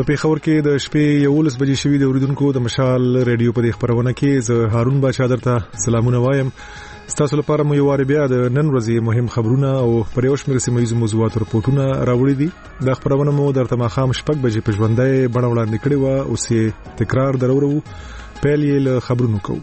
پیښور کې د شپې 11 بجې شوې د اوریدونکو د مشال ریډیو په خبرونه کې زه هارون بادشاہ درته سلامونه وایم. ستاسو لپاره مو یو وار بیا د نن ورځې مهم خبرونه او پر یو شمېر سیمه موضوعات رپورټونه راوړي دي. د خبرونه مو درته ماخام شپږ بجې په ژوندۍ بڼه وړاندې کړې و او سه تکرار درورو پیل یې له خبرونو کوو.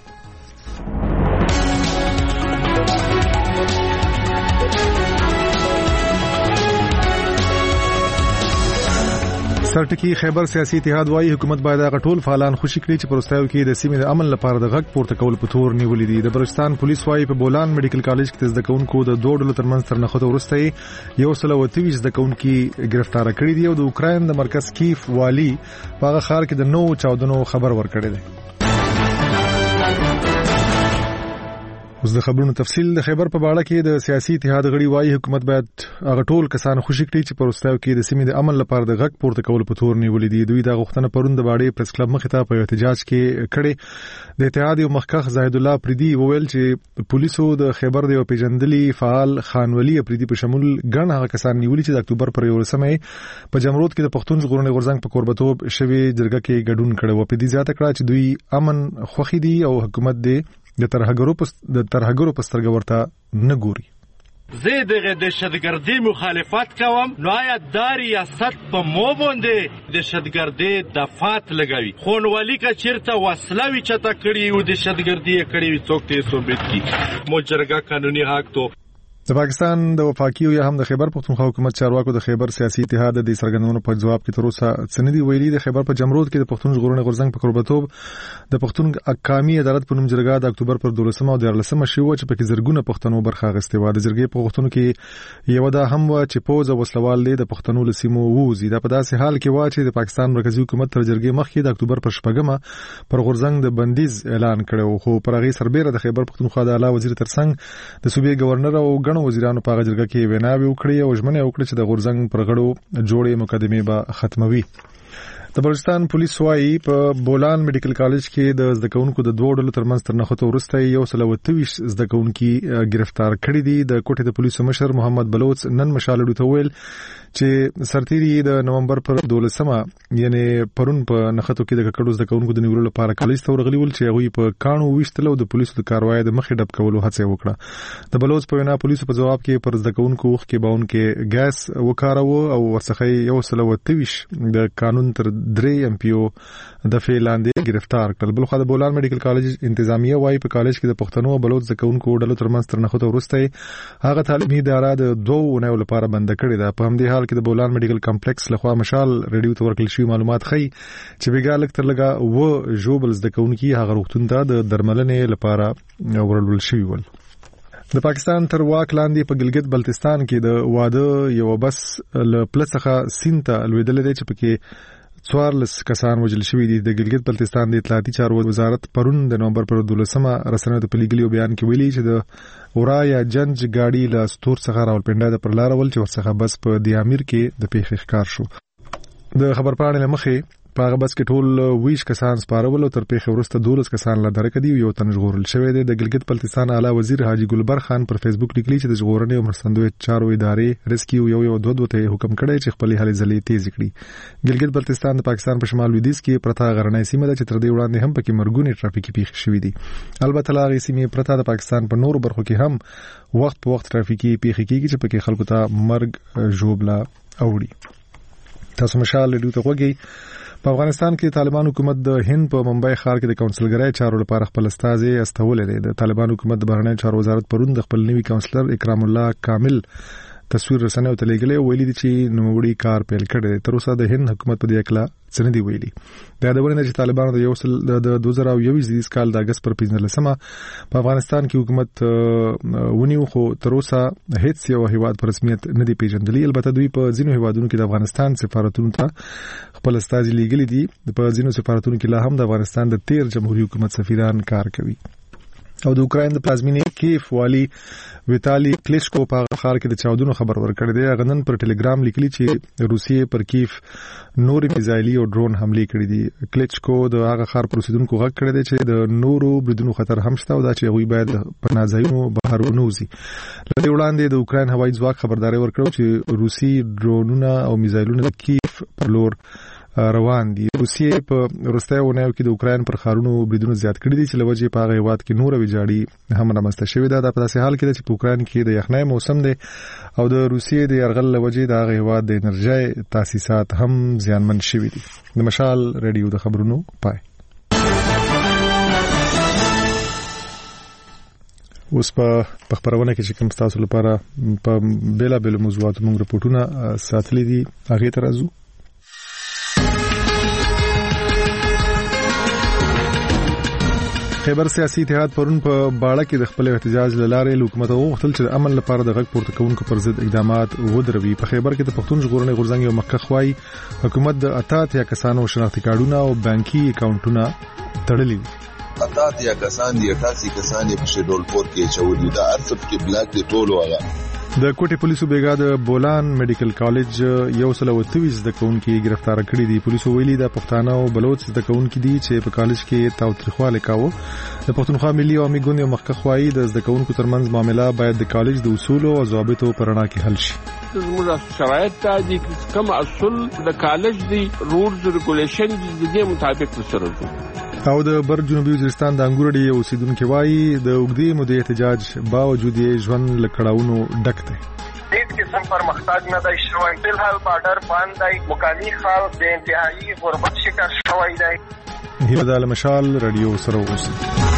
سرټکی خیبر سیاسي اتحاد وايي حکومت باید هغه ټول فعالان خوشي کړي چې پروستایو کې د سیمې د امن لپاره د غږ پورته کول په تور نیولې دي. د بلوچستان پولیس وايي په بولان میډیکل کالج کې زده کوونکو د دوه ډلو ترمنځ تر نښته وروسته 123 زده کوونکي گرفتار کړي دي او د اوکراین د مرکز کیف والی په هغه ښار کې د نو چاودنو خبر ورکړی دی. اوس د خبرونو تفصیل. د خیبر په باړه کې د سیاسي اتحاد غړي وايي حکومت باید هغه ټول کسان خوشي کړي چې پروستایو کې د سیمې د امن لپاره د غږ پورته کول په تور نیولې دي. دوی دا غوښتنه پرون د باړې پریس کلب مخې ته په احتجاج کې کړې. د اتحاد یو مخکخ زاهد الله پریدي وویل چې پولیسو د خیبر د پیژندلي فعال خانولي پریدي په شمول ګڼ هغه کسان نیولي چې د اکتوبر پر 11 په جمرود کې د پښتون ژغورنې غورځنګ په قربتوب شوی جرګه کې ګډون کړي و. په دې ځاته کړه چې دوی امن خوخي دي او حکومت د ترهګرو په سترګه ورته نه ګوري. زه دغه دهشتګردي مخالفت کوم. نو آیا دا ریاست په مو باندې دهشتګردي دفات لګوي؟ خونوالي کا چیرته وسلوي چته کړی او دهشتګردي کړی وي څوک ته ثابت کی مجرګه قانوني حق تو. د پاکستان د وفاقي او یا هم د خیبر پختونخوا حکومت چارواکو د خیبر سیاسي اتحاد د سرګندونو په جواب کې تر اوسه سندي ویلي د خیبر په جمرود کې د پښتون ژغورنې غورځنګ په قربتوب د پښتون اقامي عدالت په نوم جرګه د اکتوبر پر 12 او 13 شوه چې په کې زرګونه پښتنو برخه اخیستې و. د جرګې په غوښتنو کې یو دا هم و چې پوز او وسلوال د پښتنو له سیمو ووزي. دا په داسې حال کې و چې د پاکستان مرکزی حکومت تر جرګې مخکې د اکتوبر پر 14 پر غورځنګ د بندیز اعلان کړو. خو پر هغه سربېره د خیبر پختونخوا د اعلی وزیر ترڅنګ د صوبې گورنر او غنو وزیرانو په کې ویناوي وکړي او ژمنه وکړه چې د غورځنګ پر غړو جوړې مقدمې به ختموي. د بلوچستان پولیس وايي په بولان میډیکل کالج کې د زده کوونکو د دوه ډلو ترمنځ تر نښته وروسته 123 زده کوونکي گرفتار کړي دي. د کوټې د پولیسو مشر محمد بلوچ نن مشالډو ته ویل چې سرتيري د نومبر پر 12 یعنی پرون په نښتو کې د ککړو زده کوونکو د نیولو لپاره کالج ته ورغلي ول چې هغه په کانو وشتل او د پولیسو د کاروای د مخې ډب کولو هڅه وکړه. د بلوچ په وینا پولیسو په جواب کې پر زده کوونکو وخت کې باون کې ګاز وکاروه او ورڅخه 123 د قانون تر 3 MPO د فعلاندې گرفتار کړل. بلخو د بولان میډیکل کالج انتظامیه وايي په کالج کې د پښتنو او بلوچ زده کوونکو ډلو ترمنځ تر نښته وروسته هغه تعلیمي اداره د 2 اونیو لپاره بند کړې ده. په همدې حال کې د بولان میډیکل کمپلیکس لخوا مشال ریډیو ته ورکړل شوی معلومات ښيي چې بیګالک تر لګا و جوبل زده کوونکي هغه روغتون ته د درملنې لپاره ورول شوی ول. د پاکستان تر واک لاندې په ګلګت بلتستان کې د واده یو بس له پلڅخه سینته لویدل دی چې پکې 14 کسان وژل شوي دي. د ګلګت بلتستان د اطلاعاتي چارو وزارت پرون د نومبر پر 12 رسنیو ته په لیږلي بیان کې ویلي چې د اورا یا جنج گاډي له ستور څخه راولپنډا د پر لار ول چې ورڅخه بس په دیامیر کې د پیښې ښکار شو. د خبر پاڼې مخې په هغه بس کې ټول 20 کسان سپارول او تر پیښې وروسته 12 کسان لا درک دي او یو تن ژغورل شوی دی. د ګلګت بلتستان اعلی وزیر حاجی ګلبر خان پر فیسبوک لیکلي چې د ژغورنې او مرستندوی چارو ادارې ریسکیو یو دوه ته حکم کړی چې خپل هلې ځلې تیز کړي. ګلګت بلتستان د پاکستان په شمال لویدیځ کې پرتا غرنۍ سیمه ده چې تر دې وړاندې هم پکې مرګونی ټرافیکي پیښې شوې دي. البته لا غي سیمه پرتا د پاکستان په نورو برخو کې هم وخت په وخت ټرافیکي پیښې کیږي چې پکې خلکو ته مرګ ژوبلا اوړي. تاسو مشال ریډیو ته وګورئ. په افغانستان کې طالبان حکومت د هند په ممبئی ښار کې د کونسلګرۍ چارو لپاره خپل استازي استولې دي. د طالبان حکومت د بهرنیو چارو وزارت پرون د خپل نوي کونسلر اکرام الله کامل تصویر رسنیو ته لیږلی او ویلي دي چې نوموړي کار پیل کړی دی. تر اوسه د هند حکومت په دې اړه څه نه دی ویلي. د یادونه چې طالبانو د 2021 کال د اگست پر 15 په افغانستان کې حکومت ونیو خو تر اوسه هیڅ یو هیواد په رسمیت نه دی پیژندلی. البته دوی په ځینو هیوادونو کې د افغانستان سفارتونو ته خپل استازي لیږلي دي. په ځینو سفارتونو کې لا هم د افغانستان د 13 جمهوریت حکومت سفیران کار کوي. او د اوکراین د پلازمینې کیف والی ویتالی کلیشکو په ښار کې د چاودنو خبر ورکړی دی. هغه نن پر ټلګرام لیکلي چې روسیې پر کیف نوري میزایلي او ډرون حمله کړې دي. کلیشکو د هغه ښار پر اوسیدونکو غږ کړی دی چې د نورو بریدونو خطر هم شته او دا چې هغوی باید په نازایونو بهر ونوځي. له دې وړاندې د اوکراین هوایي ځواک خبرداري ورکړه چې روسي ډرونونه او میزایلونه د کیف پر لور روان دي. روسیې په وروستیو اونیو کې د اوکراین پر ښارونو بریدونه زیات کړي دي چې له وجې په هغه هېواد کې نوره ویجاړي هم رامنځته شوې ده. دا په داسې حال کې ده چې په اوکراین کې د یخنۍ موسم دی او د روسیې د یرغل له وجې د هغه هېواد د انرژۍ تاسیسات هم زیانمن شوي دي. د مشال ریډیو د خبرونو پای. اوس په خبرونه کې چې کوم تاسو لپاره په بیلابېلو موضوعاتو موږ رپورټونه ساتلي دي هغې ته راځو. خیبر سیاسي اتحاد پرون په باړه کې د خپل احتجاج لاره حکومت غوښتل چې د امن لپاره د غږ پورته کوونکو پر ضد اقدامات ودروي. په خیبر کې د پښتون ژغورنې غورځنګ یو مخکښ وایي حکومت د 88 کسانو شناختی کارډونه او بانکي اکاونټونه تړلي دي. 88 کسان دي، 88 کسان په شیډول 4 کې چولې دا ارڅب کې بلاک دی ټولو هغه. د کوټي پولیسو بیګا د بولان میډیکل کالج 123 د کونکي گرفتار کړي دي. پولیسو ویلي د پښتانه او بلوچ د کونکي دي چې په کالج کې تاوتریخواله کاوه. د پښتونخوا ملي عوامي ګوند یو مخکښ وایي د کونکو ترمنځ معاملې باید د کالج د اصول او ضوابطو پر رڼا کې حل شي. زموږ شرایط ته دي کوم اصول د کالج دی رولز ریګولیشن د دې مطابق سره دي. او د بر جنوبي وزیرستان د انګورډي اوسیدونکو وایي د اوږدې مودې احتجاج باوجود یې ژوند له کړاوونو ډک دی. هیڅ قسم پرمختګ نه دی شوی. فلحال بارډر بند دی. مقامي خلک د انتهایی غربت شکار شوی دی. هیله ده له مشال رادیو سره اوسئ.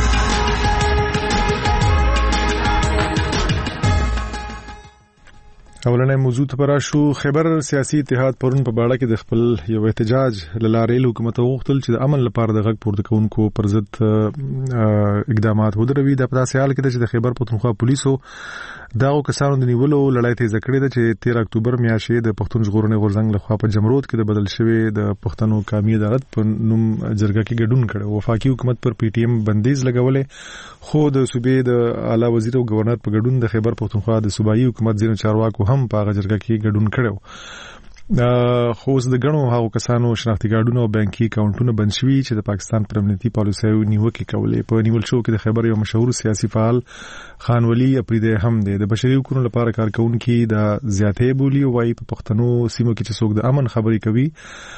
اولنې موضوع ته راشو. خیبر سیاسي اتحاد پرون په باړه کې د خپل یو احتجاج لاره حکومت غوښتل چې د امن لپاره د غږ پورته کوونکو پر ضد اقدامات ودروي. د پداسې حال کې چې د خیبر پښتونخوا پولیسو داغو کسانو د نیولو لړۍ تیزه کړې ده چې 13 اکتوبر میاشتې د پښتون ژغورنې غورځنګ لخوا په جمرود کې د بدل شوی د پښتنو قومي عدالت په نوم جرګه کې ګډون کړ. وفاقي حکومت پر پی ټی ایم بندیز لګولې، خو د صوبې د اعلی وزیر او گورنر په ګډون د خیبر پښتونخوا د صوبایي حکومت ځینو چارواکو هم په هغه جرګه کې ګډون کړو. خو اوس د غنو هغو کسانو شناختی کارډونه او بانکي اکاونټونه بند شوي چې د پاکستان پر امنیتي پالیسیو نیوکې کولې. په نیول شو کې د خیبر یو مشهور سیاسي فعال خان ولی اپریدی هم دی. د بشري حقوقو لپاره کارکونکي د زیاتې بولی او وايي په پښتنو سیمو کې چې څوک د امن خبري کوي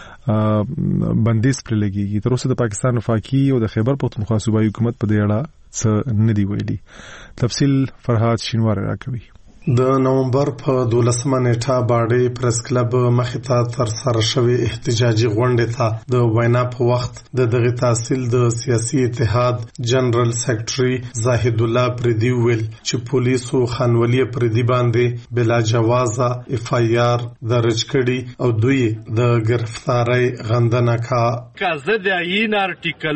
بندیز پر لګيږي. تر اوسه د پاکستان وفاقي او د خیبر پښتونخوا صوبایي حکومت په دې اړه څه نه دی ویلي. تفصیل فرهاد شینوار راکوي. د نومبر په 12 نیټه باډي پریس کلب مخې ته تر سره شوی احتجاجي غونډه ته د وینا په وخت د دغه تحصیل د سیاسي اتحاد جنرال سیکریټري زاهد الله پردي ویل چې پولیسو خانولي پردي باندې بلا جوازه اف آی آر درج کړي او دوی د گرفتاری غندنه کازه د این ارټیکل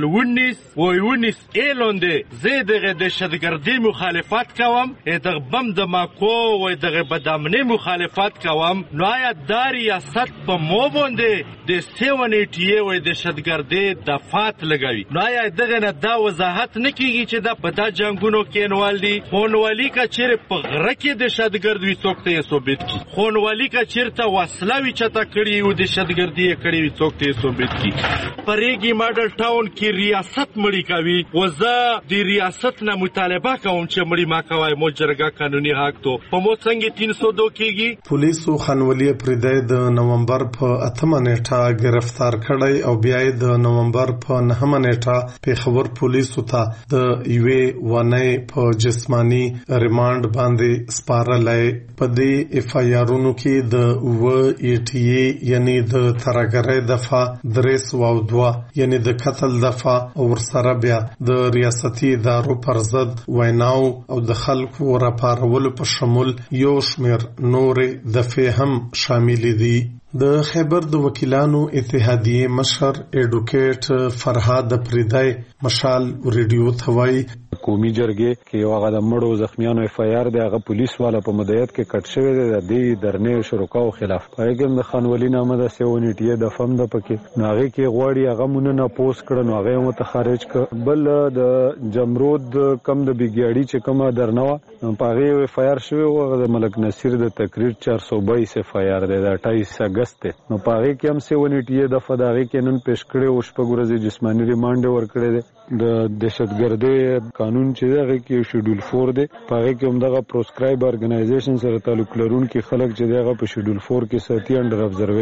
19 ایلونده زیدغه دهشتګردي مخالفت کوم دغه بم د ماکو و دغه بدامنی مخالفت کوم نو آیا د ریاست په مو باندې د 780 و دهشتګردي دفات لګوي. نو آیا دغه نه دا وضاحت نکېږي چې دا په دا جنگونو کې نوالدي خونوالي کا چیر په غره کې دهشتګردي څوکته ثابت کی خونوالي کا چیرته وسلاوي چتا کړی او دهشتګردي کړی څوکته ثابت کی. پرېږي ماډل ټاون کې ریاست مړی کوي وزه د ریاست نه مطالبه کوم چې مړی ما کوي مو جرګه قانوني حق ته په مو څنګه 302 کېږي. پولیسو خانولي پردی د نومبر په 8 نیټه گرفتار کړی او بیا د نومبر په 9 نیټه په خبر پولیسو ته د یوې ونې په جسمانی ریماند باندې سپارلای. په دې اف آی آرونو کې د و ای ټی ای یعنی د ترګرې دفعه 302 یعنی د قتل دفعه او ورسره بیا د ریاستي ادارو پر ضد ویناو او د خلکو راپارولو په شمول یو شمیر نور دفعه هم شامل دي. د خیبر د وکیلانو اتحادیه مشر ایډوکیټ فرهاد پریدای مشال ریډیو ثوای قومي جرګې کې یو هغه د مړو زخمیانو اف آی آر د هغه پولیس والا په مدیریت کې کټ شوی دی د دې درنې شرکاو خلاف پایګم د خانولي نامه د 780 د فم د پکې ناغه کې غواړي هغه مونږ نه پوسټ کړه نو هغه متخارج ک بل د جمرود کم د بیګیاړي چې کومه درنوا په هغه اف آی آر شوی او د ملک نصیر د تقریر 422 اف آی آر د 28 اگست نو په هغه کې هم 780 د فداغي کې نن پیش کړي او شپږورځي جسمانی ریماند ورکړي د دهشتګردي قانون چې دغه کې شیډول 4 دی په هغه کې هم دغه پروسکرایب ارګنایزیشن سره تعلق لرونکي خلک چې دغه په شیډول 4 کې ساتي انډر ابزرویشن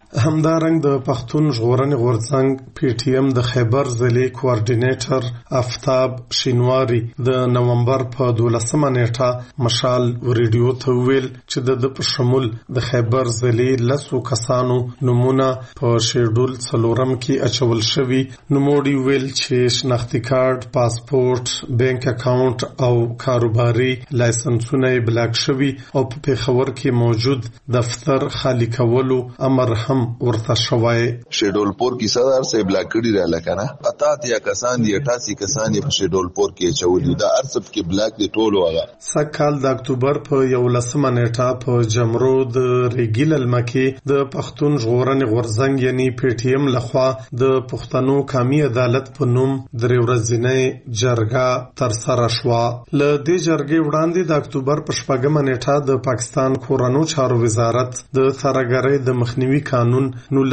همدارنګ د پښتون ژغورنې غورځنګ پی ټی ایم د خیبر ضلع کوارډینیټر آفتاب شینواری د نومبر په 12 نیټه مشال ریډیو ته ویل چې د شمول د خیبر ضلع لسو کسانو نمونه په شیډول څلورم کې اچول شوی. نوموړي ویل چې شناختی کارت، پاسپورت، بانک اکاونټ او کاروباري لایسنسونه بلاک شوی او په پیښور کې موجود دفتر خالی کولو امر هم ورته شوی. شیډول پور کې صدر سے بلاک کړي را لکنه 88 کسان دي 88 کسان په شیډول پور کې چولې دا ارسب کې بلاک دي ټولو هغه. سکهال د اکتوبر په 11 نیټه په جمرود ریګیل المکی د پښتون ژغورنې غورځنګ یعنی پی ټی ایم لخوا د پښتنو قومي عدالت په نوم درې ورځې جرګه تر سره شوه. له دې جرګې وړاندې د اکتوبر په 4 نیټه د پاکستان کورنو چارو وزارت د ترهګرۍ د مخنیوي قانون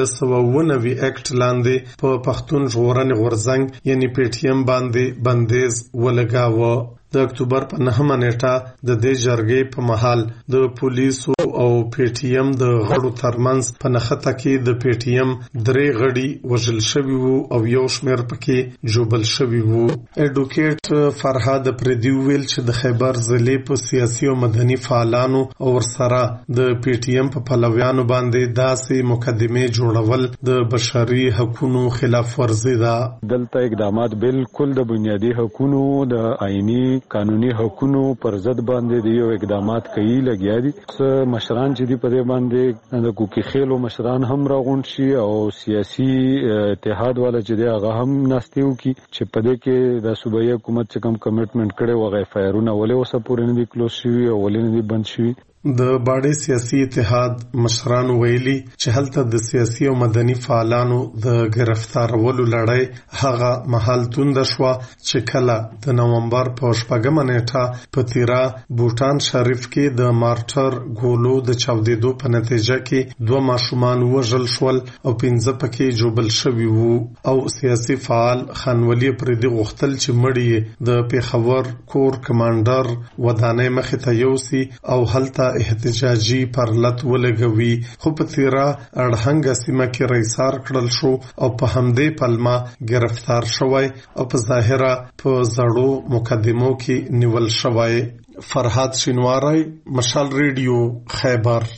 1990 اکټ لاندې په پښتون ژغورنې غورځنګ یعنی پی ټی ایم باندې بندیز ولګاوه. د اکتوبر په 9 نیټه د دې جرګې په محل د پولیسو او پی ټی ایم د غړو ترمنځ په نښته کې د پی ټی ایم 3 غړي وژل شوي وو او یو شمېر پکې جوبل شوي وو. اډوکیټ فرهاد پردي ویل چې د خیبر ضلع په سیاسي او مدني فعالانو او ورسره د پی ټی ایم په پلویانو باندې داسې مقدمې جوړول د بشري حقوقو خلاف ورزي ده. دلته اقدامات بالکل د بنیادي حقوقو د آئینی قانوني حقوقو پر ضد باندې دی یو اقدامات کوي لګیا دي. مشران چې دی په دې باندې د کوکی خېلو مشران هم راغونډ شي او سیاسي اتحاد والا چې دی هغه هم ناستیو کی چې په دې کې د صوبایي حکومت څخه کم کمټمنټ کړي وغه فایرونه ولې اوسه پورې نه دي کلوز شوي او ولې نه دي بند شوي. د باډي سیاسي اتحاد مشران ویلي چې هلته د سیاسي او مدني فعالانو د گرفتارولو لړۍ هغه محل توند شو چې کله د نومبر په 4 نیټه په تیرا بوټان شریف کې د مارټر ګولو د چاودیدو په نتیجه کې 2 ماشومان وژل شول او 15 پکې جوبل شوي وو او سیاسي فعال خانولي پردي غوښتل چې مړی د پیښور کور کمانډر ودانې مخې ته یوسي او هلته احتجاجي پرلط ولګوي. خو په تیرا اړهنګ سیمه کې رئیسار کړل شو او په همدې پلمه گرفتار شوی او په ظاهره په زړو مقدمو کې نیول شوی. فرهاد شینواری، مشال ریډیو، خیبر.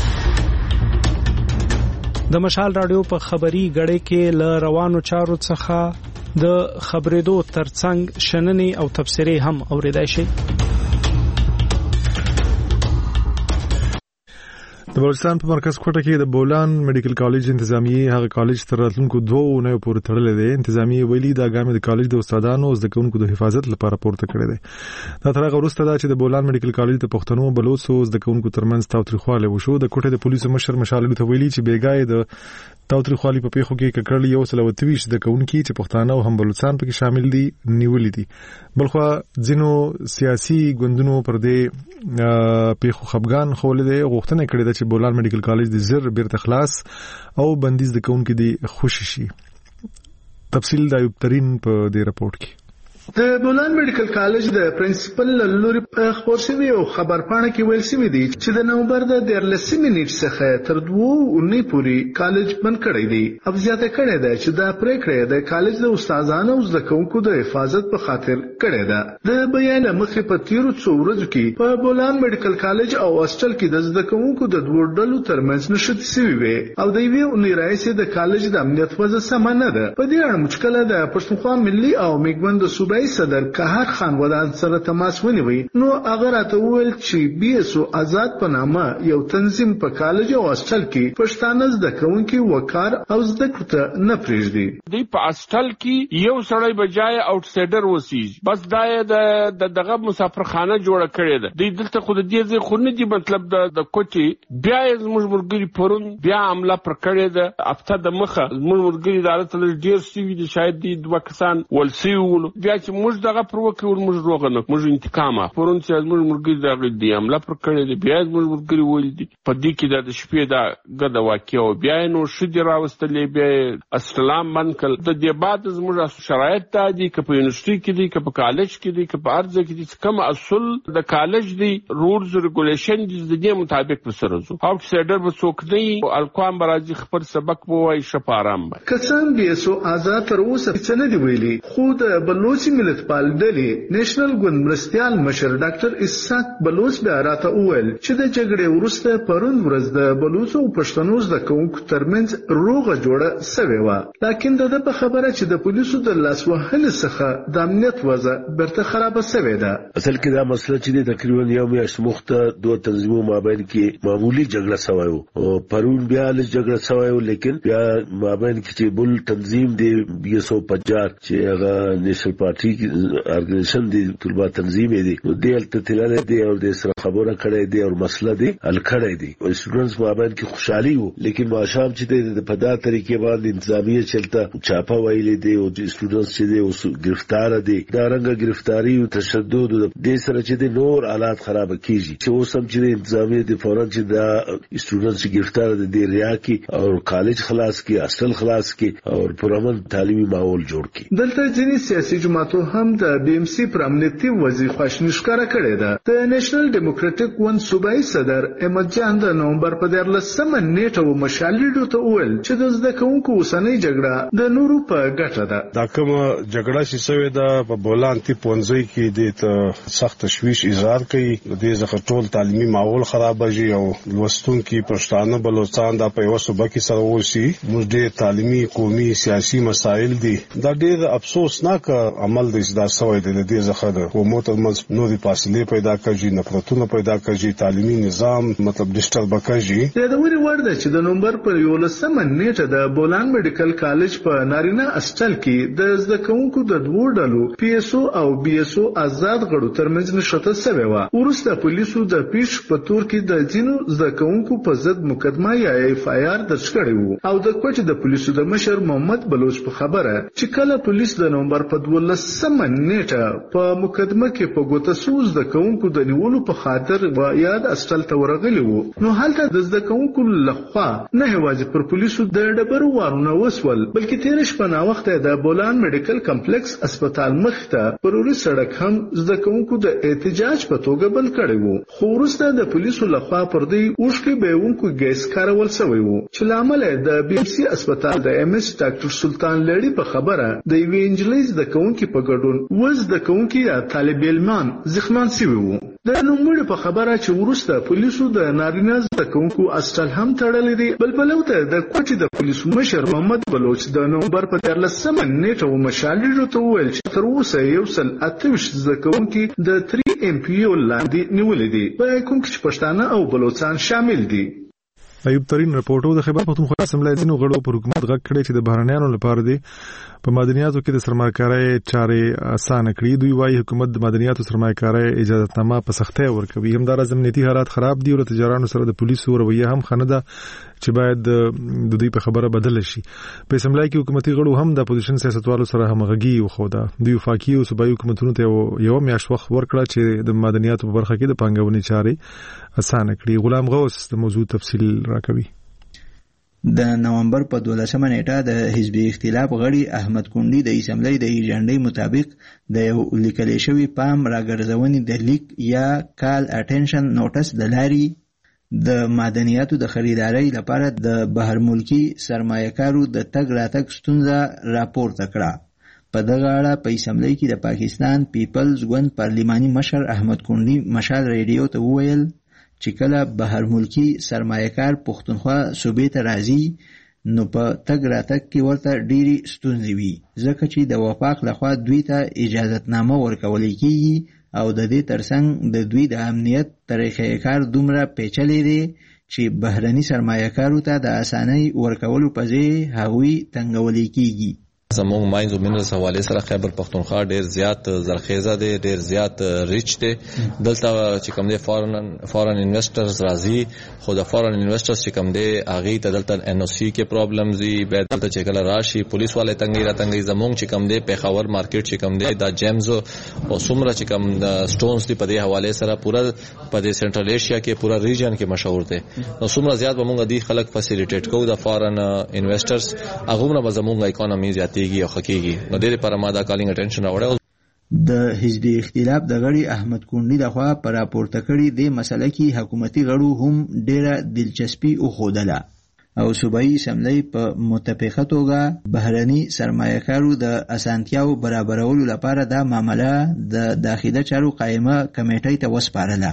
د مشال رادیو په خبري غړې کې ل روانو چارو څخه د خبرېدو ترڅنګ شننې او تبصرې هم اوریدای شي. د بلوچستان په مرکز کوټه کې د بولان میډیکل کالج انتظامیه هغه کالج تر راتلونکو 2 اونیو پورې تړلې ده. انتظامیه ویلي دا ګام د کالج د استادانو او زدهکونکو د حفاظت لپاره پورته کړی دی. دا تر هغه وروسته دا چې د بولان میډیکل کالج د پښتنو بلوڅو زدهکونکو ترمنځ تاوتریخوالی وشو. د کوټه د پولیسو مشر مشال ته ویلي چې بیګای د تاوتریخوالی په پیښو کې ککړل یو سلوتويش د کونکي چې پښتانه او هم بلوچستان پکې شامل دي نیولې دي. بلخو ځینو سیاسي ګوندونو پر دې پیښو خپګان خولې دي غوښتنه کړې ده چې بولان میډیکل کالج د زر بیرته خلاص او بندیز د کونکي دي خوشی شي. تفصیل د ایوب ترين په دې رپورت کې. د بولان میډیکل کالج د پرنسپل لوري په خبر شوی او خبرپاڼه کې ویل شوی دی چې د نومبر د 13 نیټ څخه تر 2 اونۍ پورې کالج بند کړی دی. او زیاته کړی دی چې دا پریکړه د کالج د استادانو او زدهکونکو د حفاظت په خاطر کړی ده. د بیان مخې په تیرو څو ورځو کې په بولان میډیکل کالج او هاسټل کې د زدهکونکو د دوه ډلو ترمنځ نشټ شوی وي او د یوې اونۍ راځي د کالج د امنیت وضع سم نه ده. په دې اړه مشکله د پښتونخوا ملي او میګوند صوبایي صدر قهر خان ودان سره تماس ونیوي. نو هغه راته وویل چې بي اس او آزاد په نامه یو تنظیم په کالج او هاسټل کې پښتانه زدهکونکي وکړ او زده کړه نه پریږدي. دی په هاسټل کې یو سړی بجای آوټسایډر وسیږي بس دا دغه مسافرخانه جوړه کړې ده. دی دلته خو د دې ځای خو نه دي مطلب د کوټي بیا زموږ مرګري پرون بیا عمله پر کړې ده. هفته د مخه زموږ مرګري دالت ډیر سی وی دي شاید دی 2 کسان ولسی ول بیا چې موږ دغه پر وکړو موږ روغ نه موږ انتقام پرون چې موږ مرګ دغه دی عمله پر کړی دی بیا موږ مرګ ول دي په دې کې د شپې دا غد واقع او بیا نو شدي راوستلې بیا اسلام منکل د دې بعد موږ شرایط ته دي چې په یونیورسيټي کې دي چې په کالج کې دي چې په ارزه کې دي کوم اصل د کالج دي رولز ریګولیشن دي د دې مطابق سره زو اوټ سایډر به څوک دی الکوام راځي خبر سبق وای شپارام کسان بیسو آزاد تر اوسه څه نه دی ویلي خو د بلوچ ملت پال ډلې نېشنل ګوند مرستيال مشر ډاکټر اسحاق بلوچ بیا راته وویل چې د جګړې وروسته پرون ورځ د بلوچ او پښتنو د کوونکو ترمنځ روغه جوړه سوي و لکه د په خبره چې د پولیسو د لاس وهل څخه د امنیت وضع برته خراب سوي ده اصل کې دا مسله چې تقریبا یو میاشت مخته دوه تنظیمونو مابین کې معمولی جګړه سوي او پرون بیا له جګړه سوي لیکن بیا مابین کې چې بل تنظیم دی 250 چې هغه نېشنل پارټي ارګنیزیشن دی طلبه تنظیم دی نو دلته تلاله دی او د سره خبره کړې دی او مسله دی حل کړې دی او سټوډنټس مابین کې خوشحالي وو لیکن ماشام چې د پدا طریقې باندې انتظامیه چلته چاپا ویلې دی او سټوډنټس چې دی او گرفتار دي دا رنګه گرفتاری او تشدد د سره چې د نور حالات خراب کیږي چې اوس هم چې انتظامیه د فورن چې دا سټوډنټس گرفتار دي ریا کی او کالج خلاص کی اصل خلاص کی او پرامن تعلیمي ماحول جوړ کی دلته ځینې سیاسي جماعتو هم د بي ام سي پر امنیتي وظیفه خوښنشکاره کړې ده د نېشنل ډیموکراټک ون صوبایي صدر احمد جان د نومبر په 13 نیټه مشالډو ته وویل چې د زده کوونکو اوسنۍ جګړه د نورو په ګټه ده دا کوم جګړه چې شوې ده په بولان تی پونځي کې د سخت تشويش اظهار کوي د دې ځخه ټول تعلیمي ماحول خرابېږي او لوستونکو پښتانه بلوچستان د په وسوبه کې سره ورسي موږ ډېر تعلیمي قومي سیاسي مسایل دي دا ډېر افسوسناک عمل دی چې دا سوی دی د دې ځخه د حکومت ترمنځ نورې فاصلې پیدا کوي نفرتونه پیدا کوي تعلیمي نظام مطلب ډیسټرب کوي د وری ورده چې د نومبر پر 11 نیټه د بولان میډیکل کالج په نارینه اسټل کې د زده کوونکو د دوه ډلو پی اس او او بی اس او آزاد غړو ترمنځ نشته سوي و ورسته پولیسو د پیش په تور کې د ځینو زده کوونکو په ضد مقدمه یا اف آی آر درج کړی وو او د کوچ د پولیسو د مشر محمد بلوچ په خبره چې کله پولیس د نومبر په 12 نیټه په مقدمه کې په ګوته سوز د کوونکو د نیولو په خاطر و یاد اسټل ته ورغلی وو نو هلته د زده کوونکو لخوا نه هواجه پر پولیسو د ډبرو وارونه وسول بلکې تیر شپه نا وخت د بولان میډیکل کمپلیکس هسپتال مخته پروري سړک هم زده کوونکو د احتجاج په توګه بند کړی وو خو وروسته د پولیسو لخوا پر دې اوښکې بهونکو ګیس کارول شوی وو چې لامل د بي ام سي هسپتال د ام اس ډاکټر سلطان لړی په خبره د یوې انجلیز د کوونکی په ګډون وز د کوونکی طالب علمان زخمان شوی وو د نوموړي په خبره چې وروسته پولیسو د نارینه زده کوونکو اسټل هم تړلې دي بلبلو ته د کوچ د پولیسو مشر محمد بلوچ د نومبر په 13 نیټه مشالډو ته وویل چې تر اوسه یو سل 28 زده کوونکي د 3 ام پی او لاندې نیولې دي په کوم کې پښتانه او بلوچستان شامل دي ایوب ترين رپورټو د خبر پختونخوا اسمبلی ځینو غړو پر حکومت غږ کړی چې د بهرنیانو لپاره دی په مدنیاتو کې د سرمایه‌کارۍ چارې اسانه کړې دوی وايي حکومت د مدنیاتو سرمایه‌کارۍ اجازهنامه په سختۍ ورکوي همدار امنیتي حالات خراب دي او تجارانو سره د پولیسو رویه هم خنه ده چې باید د دوی په خبره بدل شي په اسمبلی کې حکومتي غړو هم د اپوزیشن سیاستوالو سره همغږي وخوده دوی وفاقي او صوبایي حکومتونو ته یو میاشت وخت ورکړه چې د مدنیاتو په برخه کې د پانګونې چارې اسانه کړي غلام غوث د موضوع تفصیل راکوي د نومبر په 12 نیټه د حزب اختلاف غړي احمد کونډي د اسمبلی د ایجنډي مطابق د یو لیکل شوی پام راګرځونې د لیک یا کال اټینشن نوټس د لاري د معدنیاتو د خریدارۍ لپاره د بهر ملکی سرمایه‌کارو د تګ راتګ ستونزه راپورته کړه په دغه اړه په اسمبلی کې د پاکستان پیپلز ګوند پارلماني مشر احمد کونډي مشال ریډیو ته وویل چې کله بهر ملکی سرمایه‌کار پښتونخوا صوبې ته راځي نو په تګ راتګ کې ورته ډېری ستونزې وي ځکه چې د وفاق لخوا دوی ته اجازهنامه ورکول کیږي او د دې ترڅنګ د دوی د امنیت طریقې کار دومره پیچلې دي چې بهرني سرمایه‌کارو ته د اسانۍ ورکولو په ځای هغوی تنګول کیږي زموږ ماینز او منرالز حواله سره خیبر پختونخوا ډیر زیات زرخیزه دی، ډیر زیات ریچ دی. دلته چې کوم دی فارن انویسټرز راځي، خو د فارن انویسټرز چې کوم دی هغه ته دلته ان او سی کې پرابلمز دي. به دلته چې کله راشي پولیس والے تنګي زموږ چې کوم دی پیښور مارکیټ چې کوم دی دا جیمز او سومره چې کوم سټونز دی په دې حواله سره پورا په دې سنټرل ایشیا کې پورا ریجن کې مشهور دی. نو سومره زیات به موږ دي خلک فیسیلیټیټ کوو د فارن انویسټرز، هغه به زموږ اکانومي زیاتېږي او خکېږي. نو دې لپاره ما دا کالینګ اټینشن راوړل. د حزب اختلاف د غړي احمد کونډي لخوا پر راپورته کړي د مسله کې حکومتي غړو هم ډیره دلچسپي وښودله او صوبایي اسمبلی په متفقه توګه بهرني سرمایه‌کارو د اسانتیاو برابرولو لپاره دا معامله د داخله چارو قائمه کمیټې ته وسپارله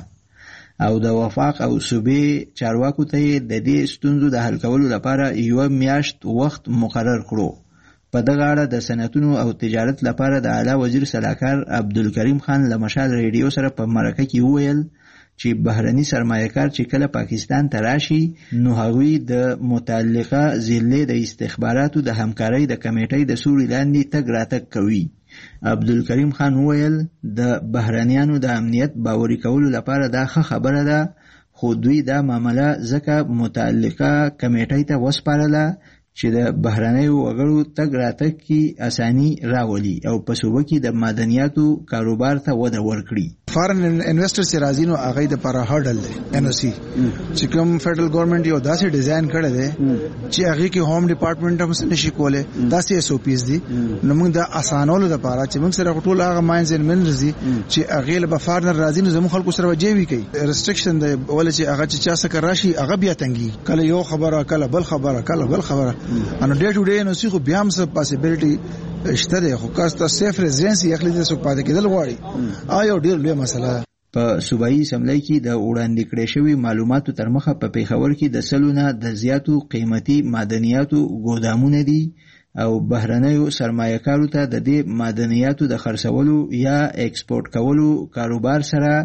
او د وفاق او صوبې چارواکو ته د دې ستونزو د حل کولو لپاره یو میاشت وخت مقرر کړو. په دغه اړه د صنعتونو او تجارت لپاره د اعلی وزیر سلاکار عبدالکریم خان له مشال ریډیو سره په مرکه کې وویل چې بهرني سرمایه‌کار چې کله پاکستان ته راشي نو هغوی د متعلقه ضلع د استخباراتو د همکارۍ د کمیټې د سوري لاندې تګ راتګ کوي. عبدالکریم خان وویل د بهرنیانو د امنیت باوري کولو لپاره دا ښه خبره ده، خو دوی دا معامله ځکه متعلقه کمیټې ته وسپارله چې د بهرنیو وګړو تګ راتګ کې اساني راولي او په صوبه کې د معدنیاتو کاروبار ته وده ورکړي. فارن انویسټر چې راځي نو هغه د لپاره هرډل دی ان او سی چې کوم فدرل ګورنمنت یو داسې ډیزاین کړی دی چې هغه کې هوم ډپارټمنټ هم څه نشي کوله، داسې اس او پیز دي. نو موږ د اسانولو لپاره چې موږ سره ټول هغه ماینز ان منرالز دي چې هغه له فارنر راځي نو زموږ خلکو سره وجوي کوي ریستریکشن دی ولې چې هغه چې چا څخه راشي هغه بیا تنګي، کله یو خبره کله بل خبره انو ډے ټو ډے نو سی خو بیا هم څه پاسبিলিټي شته ده، خو کاسته سیف ریزیدنسي اخلي د څوک پاتې کېدل غواړي آیا ډیر لوی مسله. په صوبایي اسمبلی کې د وړاندې کړې شوی معلوماتو تر مخه په پیښور کې د سلونه د زیاتو قیمتي معدنیاتو ګودامونه دي او بهرنیو سرمایه‌کارو ته د دې معدنیاتو د خرڅولو یا ایکسپورټ کولو کاروبار سره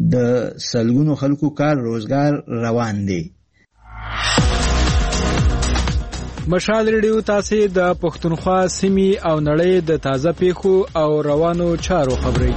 د سلګونو خلکو کار روزګار روان دی. مشال ریډیو تاسو د پښتونخوا سیمې او نړۍ د تازه پیښو او روانو چارو خبري.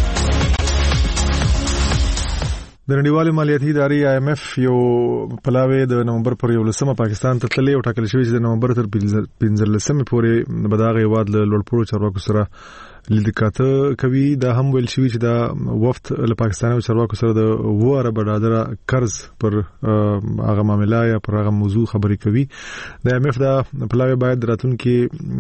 د نړیوال مالیاتي ادارې IMF یو پلاوی د نومبر پر 11 پاکستان ته تللی او ټاکل شوی چې د نومبر تر 15 پورې به دغه هیواد له لوړپوړو چارواکو سره لیدکاته کوي. دا هم ویل شوی چې دا وفد له پاکستاني چارواکو سره د $2 ارب قرض پر هغه معاملې یا پر هغه موضوع خبرې کوي. د IMF دا پلاوی باید راتلونکي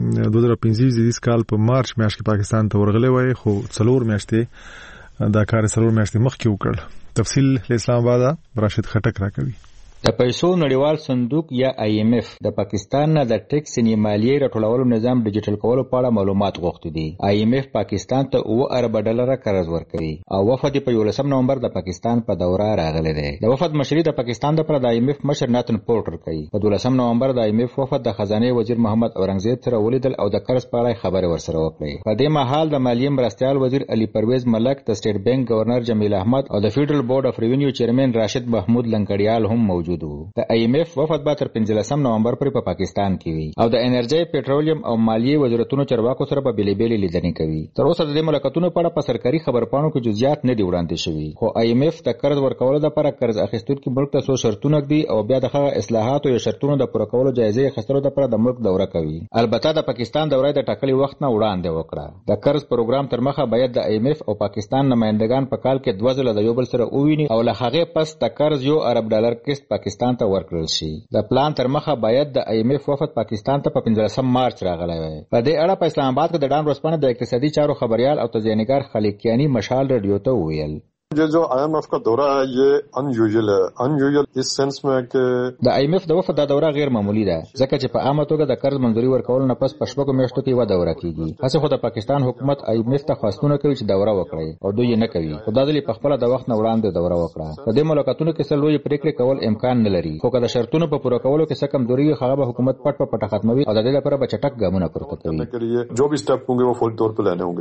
2015 کال په مارچ میاشت کې پاکستان ته ورغلی وای، خو 4 میاشتې دا کار 4 میاشتې مخکې وکړ. تفصیل اسلام آباد راشد خټک راکوي. د پیسو نړیوال صندوق یا IMF د پاکستان نه د ټیکس یې مالیې راټولولو نظام ډیجیټل کولو په اړه معلومات غوښتي دي. IMF پاکستان ته $2 ارب قرض ورکوي او وفد په 11 نومبر د پاکستان په دوره راغلی دی. د وفد مشري د پاکستان د پر د IMF مشر ناتن پورټر کوي. په 12 نومبر د IMF وفد د خزانه وزیر محمد اورنګزیب سره ولیدل او د قرض په اړه خبرې ورسره وکړې. په دې مهال د مالیې مرستيال وزیر علي پرویز ملک، د سټیټ بانک گورنر جمیل احمد او د فیډرل بورډ اف ریوینیو چیرمن راشد محمود لنګړیال هم موجود وو. د IMF وفد به تر 15 نومبر پورې په پاکستان کې وي او د انرژي، پېټرولیم او مالیې وزارتونو چارواکو سره په بیلې لیدنې کوي. تر اوسه د دې ملکتونو په اړه په سرکاري خبرپاڼو کې جزئیات نه دي وړاندې شوي، خو IMF د قرض ورکولو لپاره قرض اخیستونکو ملک ته څو شرطونه دي او بیا د هغه اصلاحات او شرطونو د پوره کولو جایزه اخیستلو لپاره د ملک دوره کوي. البته د پاکستان دوره د ټاکلي وخت نه وړاندې وکړه. د قرض پروګرام تر مخه باید د IMF او پاکستان نمائندگان په کال کې 2 ځله د یو بل سره وویني او له هغه پس د قرض $1 ارب قسط پاکستان ته ورکړل شي. د پلان تر مخه باید د IMF وفد پاکستان ته په 15 مارچ راغلی وای. په دې اړه په اسلام آباد کې د ډان ورسپانه د اقتصادي چارو خبريال او تجزیه‌نګار خلیق کیانی مشال ریډیو ته ویل ये जो IMF का दौरा है ये अनयूजुअल है, अनयूजुअल इस सेंस में कि د IMF د وفد دوره غیر معمولی ده ځکه چې په عامه توګه د قرض منځوري ورکول نه پس په شپږو میاشتو کې و دوره کیږي. هڅه خو د پاکستان حکومت IMF ته خواستونه کوي چې دوره وکړي او دوی یې نه کوي. خو د دې په خپل د وخت نه وړاندې دوره وکړه. په دې ملاقاتونو کې څه لوی پریکړې کول امکان نه لري, خو که د شرطونو په پوره کولو کې څه کمزوري هغه به حکومت پټ ختموي او د دې لپاره به چټک ګامونه پورته کوي. जो भी स्टेप होंगे वो फुल तौर पे लेने होंगे.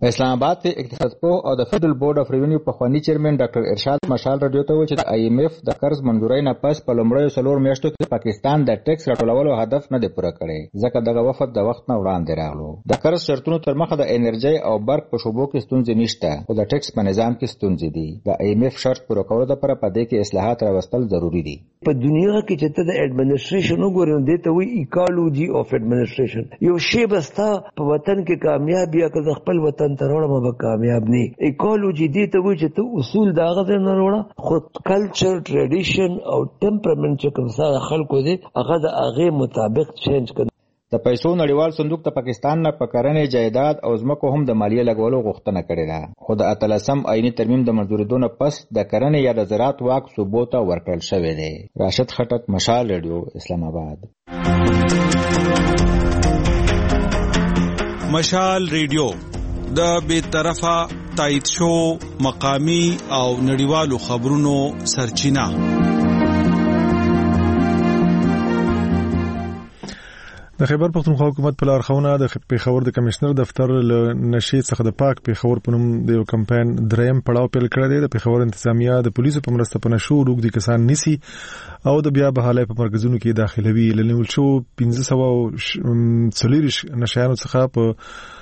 اسلام آباد کې اقتصاد پوه او د فدرل بورډ اف ریونیو پخوانی چیرمن ډاکټر ارشاد مشال رادیو ته وویل چې د IMF د قرض منظورۍ نه پس په لومړیو 4 میاشتو کې پاکستان د ټیکس راټولولو هدف نه دی پوره کړی ځکه دغه وفد د وخت نه وړاندې راغلو. د قرض شرطونو تر مخه د انرژي او برق په شوبو کې ستونزې نشته خو د ټیکس په نظام کې ستونزې دي. د IMF شرط پوره کولو لپاره په دې کې اصلاحات راوستل ضروری دي. په دنیا کې چې ته د اډمنسټریشن وګورې نو دې ته وایي ایکالوجي اف اډمنسټریشن. یو شی بستا په وطن کې کامیاب یا که خپل وطن ته وروړم به کامیاب نه. ایکالوجي دې ته وایي چې ته اصول د هغه نه وروړه خو کلچر ټریډیشن او ټمپرامنټ چې کوم څه خلکو دي هغه د هغه مطابق چینج کړي. د پیسو نړیوال صندوق د پاکستان نه په کرنې جایداد او ځمکو هم د مالیې لګولو غوښتنه کړې ده خو د 18 آئینی ترمیم د منظورېدو نه پس د کرنې یا د زراعت واک صوبو ته ورکړل شوی دی. راشد خټک، مشال ریډیو، اسلام آباد. مشال ریډیو د بیطرفه تایید شو مقامی او نړیوالو خبرونو سرچینه. د خیبر پختونخوا حکومت په لارښوونه د پیښور د کمشنر دفتر له نشي څخه د پاک پیښور په نوم د یو کمپاین دریم پړاو پیل کړی دی. د پیښور انتظامیه د پولیسو په مرسته په نشو روږدي کسان نیسي او د بیا بحالۍ په مرکزونو کې داخلوي. لنیول شو 1540 نشیانو څخه په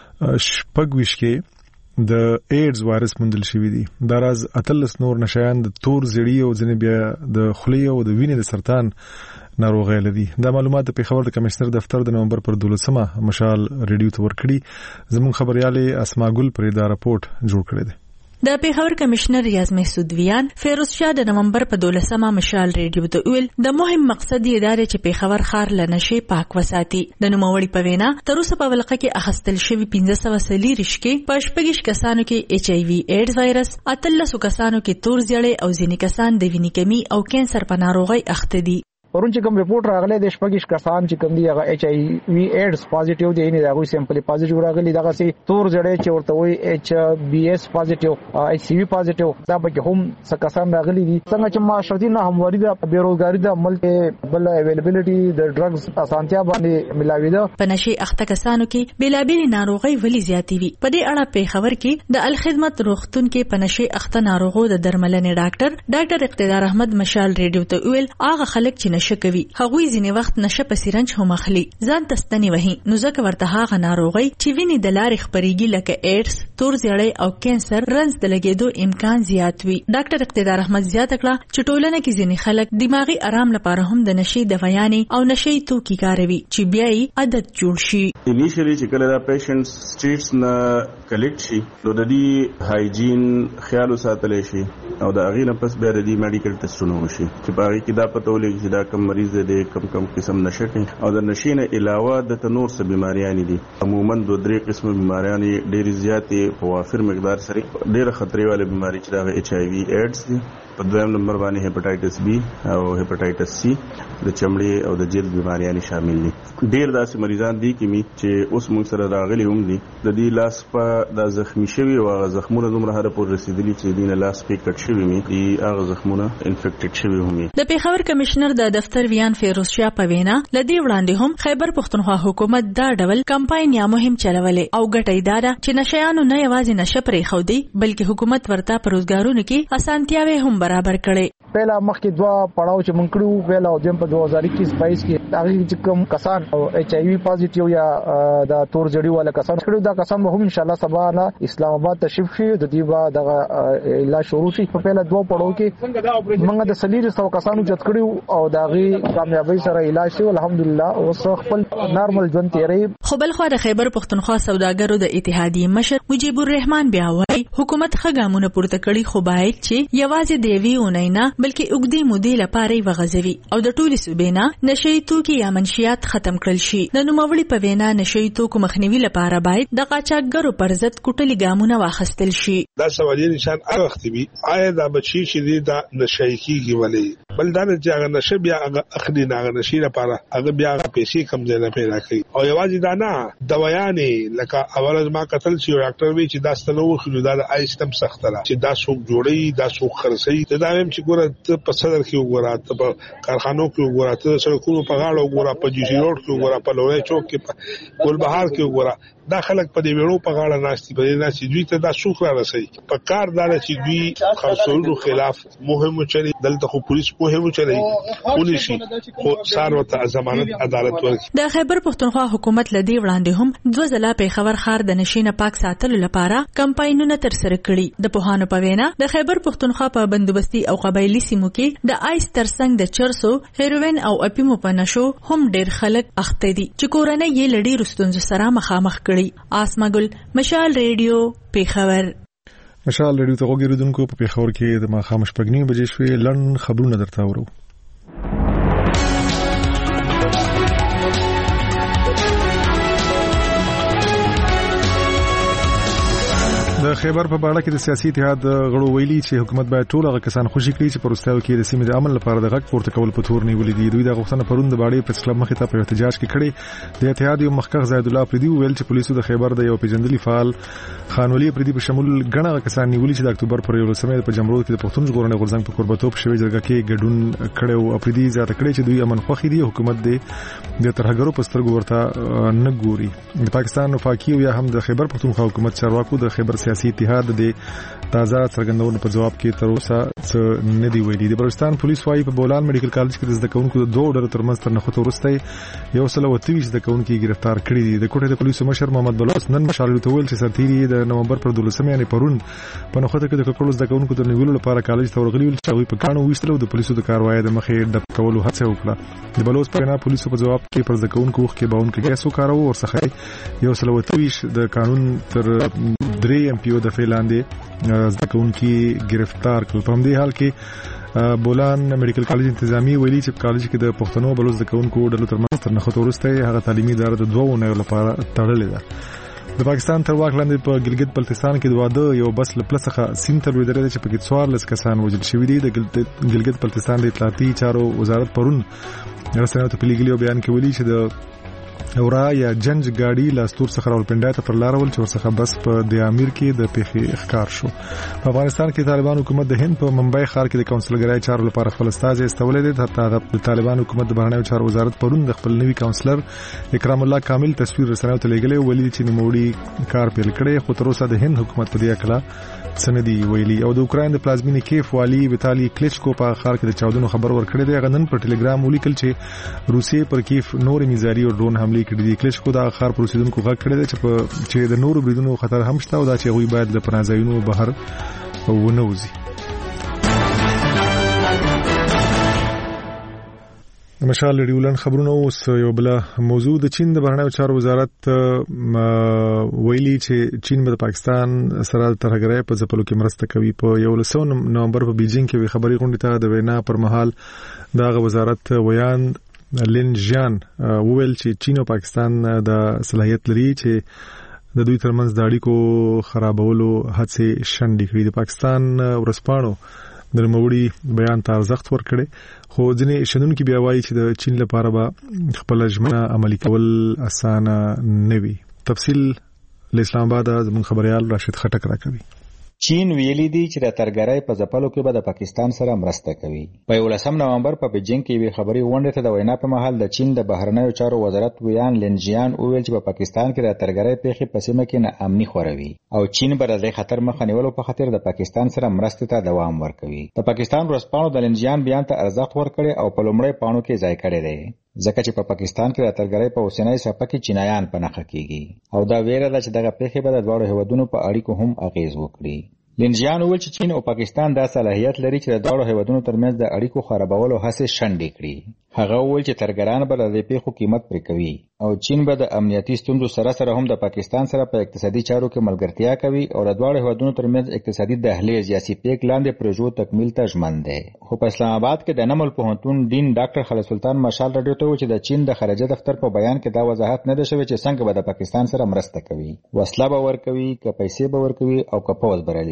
26 کې د ایډز وایرس موندل شوی دی. دا راز 18 نور نشیان د تور زیړی او ځنې بیا د خولې او د وینې د سرطان ناروغي لري. دا معلومات د پیښور د کمشنر دفتر د نومبر پر 12 مشال ریډیو ته ورکړي. زموږ خبريالې اسما ګل پر دا راپورټ جوړ کړی دی. د پیښور کمشنر ریاض محسود ویان فیروز شاه د نومبر په 12 مشال ریډیو ته ویل د مهم مقصد یې دا چې پیښور ښار له نشې پاک وساتي. د نوموړي په وینا تر اوسه په ولقه کې اخیستل شوی 1540 کې په 26 کسانو کې HIV ایډز وایرس، 18 کسانو کې تور زیړی او ځینې کسان د وینې کمی او کینسر په ناروغۍ اخته دي. پرون چې کوم ریپورت راغلی د 26 کسان چې کوم دی هغه HIV ایډز پازیټیو دی نه هغه سیمپل پازیټیو راغلی دغه سي تور جړې چې ورته وي HBS پازیټیو HCV پازیټیو دا به هم څه کسان راغلي دي. څنګه چې معاشرتي نه همواري د بیروزګاری د عمل کې بل اویلیبিলিټي د ډرګز اسانتیا باندې ملاوي ده. په نشي اخته کسانو کې بیلابیل ناروغي ولی زیاتی وي. په دې اړه پیښور کې د الخدمت روغتون کې په نشي اخته ناروغو د درملنې ډاکټر اقتدار احمد مشال ریډیو ته ویل هغه خلک چې نشه کوي هغوی ځینې وخت نشه په سیرنج هم اخلي ځان تستنی وهي نو ځکه ورته هغه ناروغي چې ویني د لارې خپريږي لکه ایډز، تور زیړی او کینسر رنځ د لګیدو امکان زیات وي. ډاکټر اقتدار احمد زیاته کړه چې ټولنه کې ځینې خلک دماغي آرام لپاره هم د نشي دوايانې او نشي توکي کاروي چې بیا یې عادت جوړ شي. انیشلی چې کله دا پیشنټس سټریټس نه کلیکټ شي نو د دې هایجین خیال ساتل شي او د اغینه پس بیا د دې میډیکل ټیسټونه وشي چې باغی کې دا پته ولګي چې دا کم مریض د کم قسم نشه کوي او د نشې نه علاوه د تنور څه بیماریاں دي. عموما 2-3 قسم بیماریاں ډېر زیاتې په وافر مقدار سره ډېر خطرې والے بیماری چې دا HIV ایډز دي. په دویم نمبر باندې هپاتایټس B او هپاتایټس C د چمړې او د جلد بیماریاں شامل دي. ډېر داسې مریضان دي چې اوس موږ سره راغلي هم دي د دې لاس په د زخمی شوی او زخمونه دومره هره پور رسیدلی چې دینه لاس په کټ شوی می دي هغه زخمونه انفیکټډ شوی هم. د پیښور کمشنر د دفتر ویان فیروز شاه په وینا لدی وړاندې هم خیبر پختونخوا حکومت دا ډول کمپاین یا مهم چلولې او ګټې دادا چې نشيانو نه یوازې نشه پرې خو دی بلکې حکومت ورته پروزګارونو کې اسانتیاوي هم برابر کړي. پہلا مخکې دوا پړاو چې مونږ کړو پہلا او دیم په 2021-22 کې هغه چې کوم کسان او HIV پازیټیو یا د تور جړی والا کسان کړو دا کسان به هم ان شاء الله سبا نه اسلام آباد تشریف شي د دې با د علاج شروع شي. په پہلا دوا پړاو کې موږ د 300 کسانو جوړ کړو او داغي کامیابی سره علاج شي الحمدلله او خپل نارمل ژوند تیرې. خو بل خو د خیبر پختونخوا سوداګرو د اتحادیې مشر مجيب الرحمن بیا وایي حکومت خګامونه پورته کړي خو باید چې یوازې دی وی اونینا بلکې اوګدي مودې لپاره وغځوي او د ټولي صوبینا نشئی توکي یا منشيات ختم کړل شي. د نوموړي په وینا نشئی توکو مخنیوي لپاره باید د قاچاقګرو پر ضد کوټلي ګامونه واخیستل شي. دا سوالي نشان هغه وخت وي آیا دا بچی چې دا نشئی کیږي ولی بل دا چې هغه نشه بیا هغه اخلي نه نشي لپاره هغه بیا پیسې کم ځای نه پیدا کوي او یوازې دا نه دوايانې لکه اول ما قتل شي ډاکټر وی چې دا ستنو خو دا آیستم سخت را چې دا څوک جوړي دا څوک خرڅي دا هم چې ګوره په صدر کې وګوره په کارخانو کې وګوره ته سړکونو په غاړه وګوره په جی سی روډ کې وګوره په لوړې چوک کې په ګل بهار کې وګوره دا خلک په دې وړو په غاړه ناشتي په دې ناشتي دوی ته دا سوخ را رسي په کار دار چې دوی خاصولو خلاف مهم چلی دلته خو پولیس مهم چلی پولیسي خو ساروته ضمانت عدالت ورکړي. د خیبر پختونخوا حکومت لدی وړاندې هم 2 ځله په خبر خار د نشینه پاک ساتلو لپاره کمپاینونه تر سره کړي. د پوهانو په وینا د خیبر پختونخوا په بندوبستي او قبایلی سیمو کې د آیس ترڅنګ د چرسو هیروین او اپیمو په نشو هم ډیر خلک اخته دي چې کورنۍ یې لړۍ رستونز سره مخامخ کړي. آسمګل مشال ریډیو پیښور. مشال ریډیو ته وګورئ په پیښور کې د ماښام شپږ بجې شوې لړن خبرونه درته ورو. د خیبر په باړه کې د سیاسي اتحاد غړو ویلي چې حکومت باید ټول هغه کسان خوشي کړي چې پروستاو کې د سیمې د عمل لپاره د غږ پورته کول په تور نیولې دي. دوی د غوښتنه پروند د باړې پرېس کلب مخې ته په احتجاج کې کړي. د اتحاد یو مخکښ زید الله پردي ویل چې پولیسو د خیبر د یو پیژندلي فعال خانولي پردي په شمول غڼه کسان نیولي چې د اکتوبر پر 11 په جمرود کې د پښتون ژغورنې غورځنګ په قربتوب شوی جرګه کې ګډون کړي او پردي زیاته کړي چې دوی امن خوخي دي حکومت د ترهګرو په سترګو ورته نه ګوري. د پاکستان وفاقي او یا هم د خیبر پختونخوا حکومت چارواکو د خیبر سیاسي اتحاد د تازه څرګندونو په جواب کې تر اوسه څه نه دی ویلي. د بلوچستان پولیس وايي په بولان میډیکل کالج کې د زده کوونکو د 2 ډلو ترمنځ تر نښته وروسته 123 زده کوونکي گرفتار کړي دي. د کوټې د پولیسو مشر محمد بلوچ نن مشال ته ویل چې سرتیري د نومبر پر 12 یعنی پرون په نښته کې د کړکړو زده کوونکو د نیولو لپاره کالج ته ورغلي چې هغه په کانو وشتلو د پولیسو د کاروایی د مخې د کولو هڅه وکړه. د بلوچ په نه پولیسو په جواب کې پر زده کوونکو کې باون کې ګیس وکړو او ورڅخه 123 د قانون تر 3 ام پی او د فعلاندې زده کوونکي گرفتار کړل. په همدې حال کې بولان میډیکل کالج انتظامی ویلي چې کالج کې د پښتنو بلوچ زده کوونکو ډلو ترمنځ تر نښته وروسته هغه تعلیمي اداره د 2 اونیو لپاره تړلې ده. د پاکستان تر واک لاندې په ګلګت بلتستان کې د واده یو بس له پلسخه سین تر ویدره چې په کې 14 کسان وژل شوي دي. د ګلګت بلتستان د اطلاعاتي چارو وزارت پرون رسنیو ته په لیږلي بیان کې ویلي چې د اورا یا جنج گاډي لاستور څخه راولپنډای ته پر لار ول چې ورڅخه بس په د امیر کې د پیښې ښکار شو. په افغانستان کې طالبان حکومت د هند په ممبئی ښار کې د کونسلګرای چارو لپاره خپل استازي استولې دي. حتی د طالبان حکومت د بهرنیو چارو وزارت پرون د خپل نوي کونسلر اکرام الله کامل تصویر رسنیو ته لګلې ولې چې نوموړي کار پیل کړي خو تر اوسه د هند حکومت په دې اړه سندي ویلي. او د اوکرين د پلازمینې کیف والی ویتالی کلیچکو په ښار کې د چاودنو خبر ورکړی دی. غنن په ټلګرام ولیکل چې روسیې پر کیف نور میزاری او ډرون حمله کړې دي. کلیچکو د ښار پر اوسیدونکو غږ کړی دی چې د نورو بریدونو خطر هم شته او دا چې غوي باید له پناځایونو بهر ونوځي. مشال ریولن خبرونه اوس یو بل موضوع د چین د بهرنیو چارو وزارت ویلي چې چین د پاکستان سره د ترهګرۍ په ځپلو کې مرسته کوي. په 11 نومبر په بیجینګ کې خبري غونډه ته د وینا پر مهال د وزارت ویان لین جان وویل چې چین او پاکستان د صلاحیت لري چې د دوی ترمنځ د اړیکو خرابولو هڅې شنډې کړي. د پاکستان ورسپانو د نوموړي بیان ته ارزښت ورکړي خو ځینې شنونکي بیا وایي چې د چین لپاره به خپل ژمنه عملي کول اسانه نه وي. تفصیل له اسلام آباد زموږ خبريال راشد خټک راکوي. چین ویلي دی چې د ترګرۍ په ځپلو کې به د پاکستان سره مرسته کوي. په 11 نومبر په بیجینګ کې وی خبري غونډه ته د وینا په محل د چین د بهرنیو چارو وزارت ویان لینجیان وویل چې په پاکستان کې د ترګرۍ پیښې په سیمه کې نه امني خوروي او چین به د خطر مخه نیولو په خاطر د پاکستان سره مرسته ته دوام ورکوي. د پاکستان ورسپانو د لینجیان بیان ته ارزښت ورکړي او په لومړی پاڼو کې ځای کړی دی ځکه چې په پاکستان کې د ترګرۍ په اوسنۍ صفحه کې چینایان په نخښه کیږي او دا ویره ده چې دغه پیښې به د دواړو هیوادونو په اړیکو هم اغیز وکړي. لینجیان وویل چې چین او پاکستان دا صلاحیت لري چې د دواړو هیوادونو ترمنځ د اړیکو خرابولو هڅې شنډې کړي. هغه وویل چې ترګران به د پیښو قیمت پرې کوي او چین به د امنیتي ستونزو سره سره هم د پاکستان سره په اقتصادي چارو کې ملګرتیا کوي او د دواړو هیوادونو ترمنځ اقتصادي دهلیز یا سیپیک لاندې پروژو تکمیل ته ژمن دی. خو په اسلام آباد کې د نمل پوهنتون ډین ډاکټر خالد سلطان مشال راډیو ته وویل چې د چین د خارجه دفتر په بیان کې دا وضاحت نه ده شوی چې څنګه به د پاکستان سره مرسته کوي. وسله به ورکوي که پیسې به ورکوي او که پوځ به رالېږي.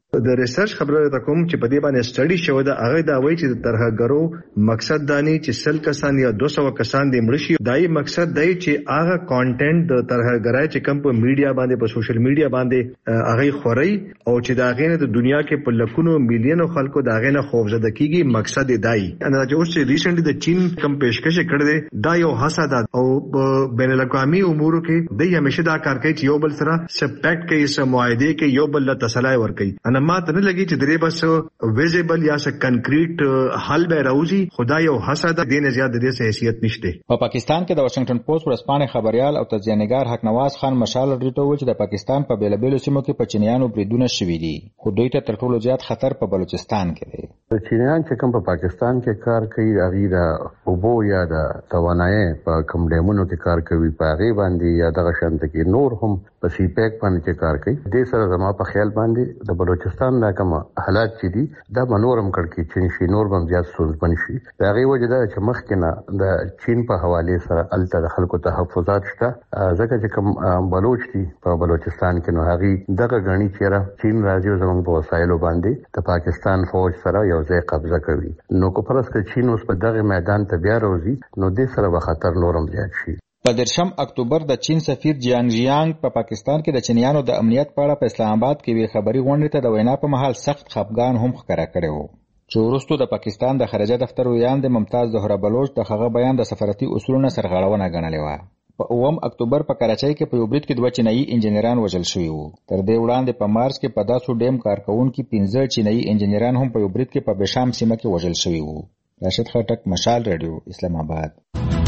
د ریسرچ خبره ته کوم چې په دې باندې سټډي شوی دا هغه دا وایي چې د ترهګرو مقصد دانی چې 100 کسان یا 200 کسان د مړشي دای مقصد دی چې هغه کانټینټ د ترهګرای چې کوم په میډیا باندې په سوشل میډیا باندې هغه خوري او چې دا غینه د دنیا کې په لکونو میلیونو خلکو دا غینه خوفزده کیږي مقصد دی انا چې اوس چې ریسنټلی د چین کم پیشکش کړی دا یو حسد او بین الاقوامي امور کې د همیشه دا کار کوي چې یو بل سره سپیکټ کوي سم معاهده کې یو بل له تسلای ور کوي انا ماته نه لګي چې درې بس ویزیبل یا څه کنکریټ حل به راوځي خدای او حسد دین زیات د دې حیثیت نشته. په پاکستان کې د واشنگټن پوسټ ورځپاڼې خبريال او تجزیه‌نګار حق نواز خان مشال ریټو چې د پاکستان په بیلابیلو سیمو کې په چینیانو بریدونه شوي دي خو دوی ته تر ټولو زیات خطر په بلوچستان کې دی. چینیان چې کوم په پاکستان کې کار کوي هغه د اوبو یا د توانایي په کوم ډیمونو کې کار کوي په هغه باندې یا دغه شانت کې نور هم په سی پیک باندې کار کوي. د سره زما په خیال باندې د بلوچستان دا کوم حالات چې دي دا منورم کړکی چې شي نور بم زیات سوزبن شي. دا غي وجه دا چې مخکې نه د چین په حواله سره الته خلکو تحفظات شته ځکه چې کوم بلوچ دي په بلوچستان کې نو هغه دغه غني چیرې چین راځي زموږ په وسایلو باندې د پاکستان فوج سره یو ځای قبضه کوي. نو کو پرس کې چین اوس په دغه میدان ته بیا راوځي نو د سره به خطر نورم زیات شي. په 13 اکتوبر د چین سفیر جیانګ جیانګ په پاکستان کې د چینیانو د امنیت په اړه په اسلام آباد کې وی خبري غونډه ته د وینا په محل سخت خفګان هم ښکارا کړی وو چې وروسته د پاکستان د خارجه دفتر ویاند ممتاز زهره بلوچ د هغه بیان د سفارتي اصولونو سرغړونه ګڼلې و. په 9 اکتوبر په کراچۍ کې په یو برید کې 2 چینایي انجنیران وژل شوي وو. تر دې وړاندې په مارچ کې په داسو ډیم کارکونکو 15 چینایي انجنیران هم په یو برید کې په بشام سیمه کې وژل شوي وو. راشد خټک، مشال رادیو، اسلام آباد.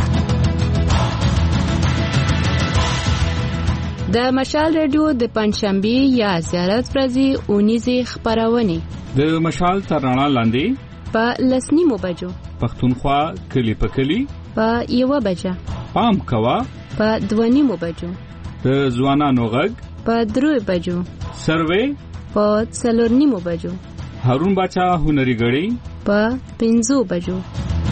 د مشال رادیو د پنځشنبه یا زیارت ورځې اونیزه خبرونه د مشال ترانه لاندې په لسنیمو بجو پښتونخوا کلی په کلی په 1 بجه پام کوا په 2 بجو د ځوانانو غږ په 3 بجو سروې په 4 بجو هارون باچا هنري غړي په 5 بجو.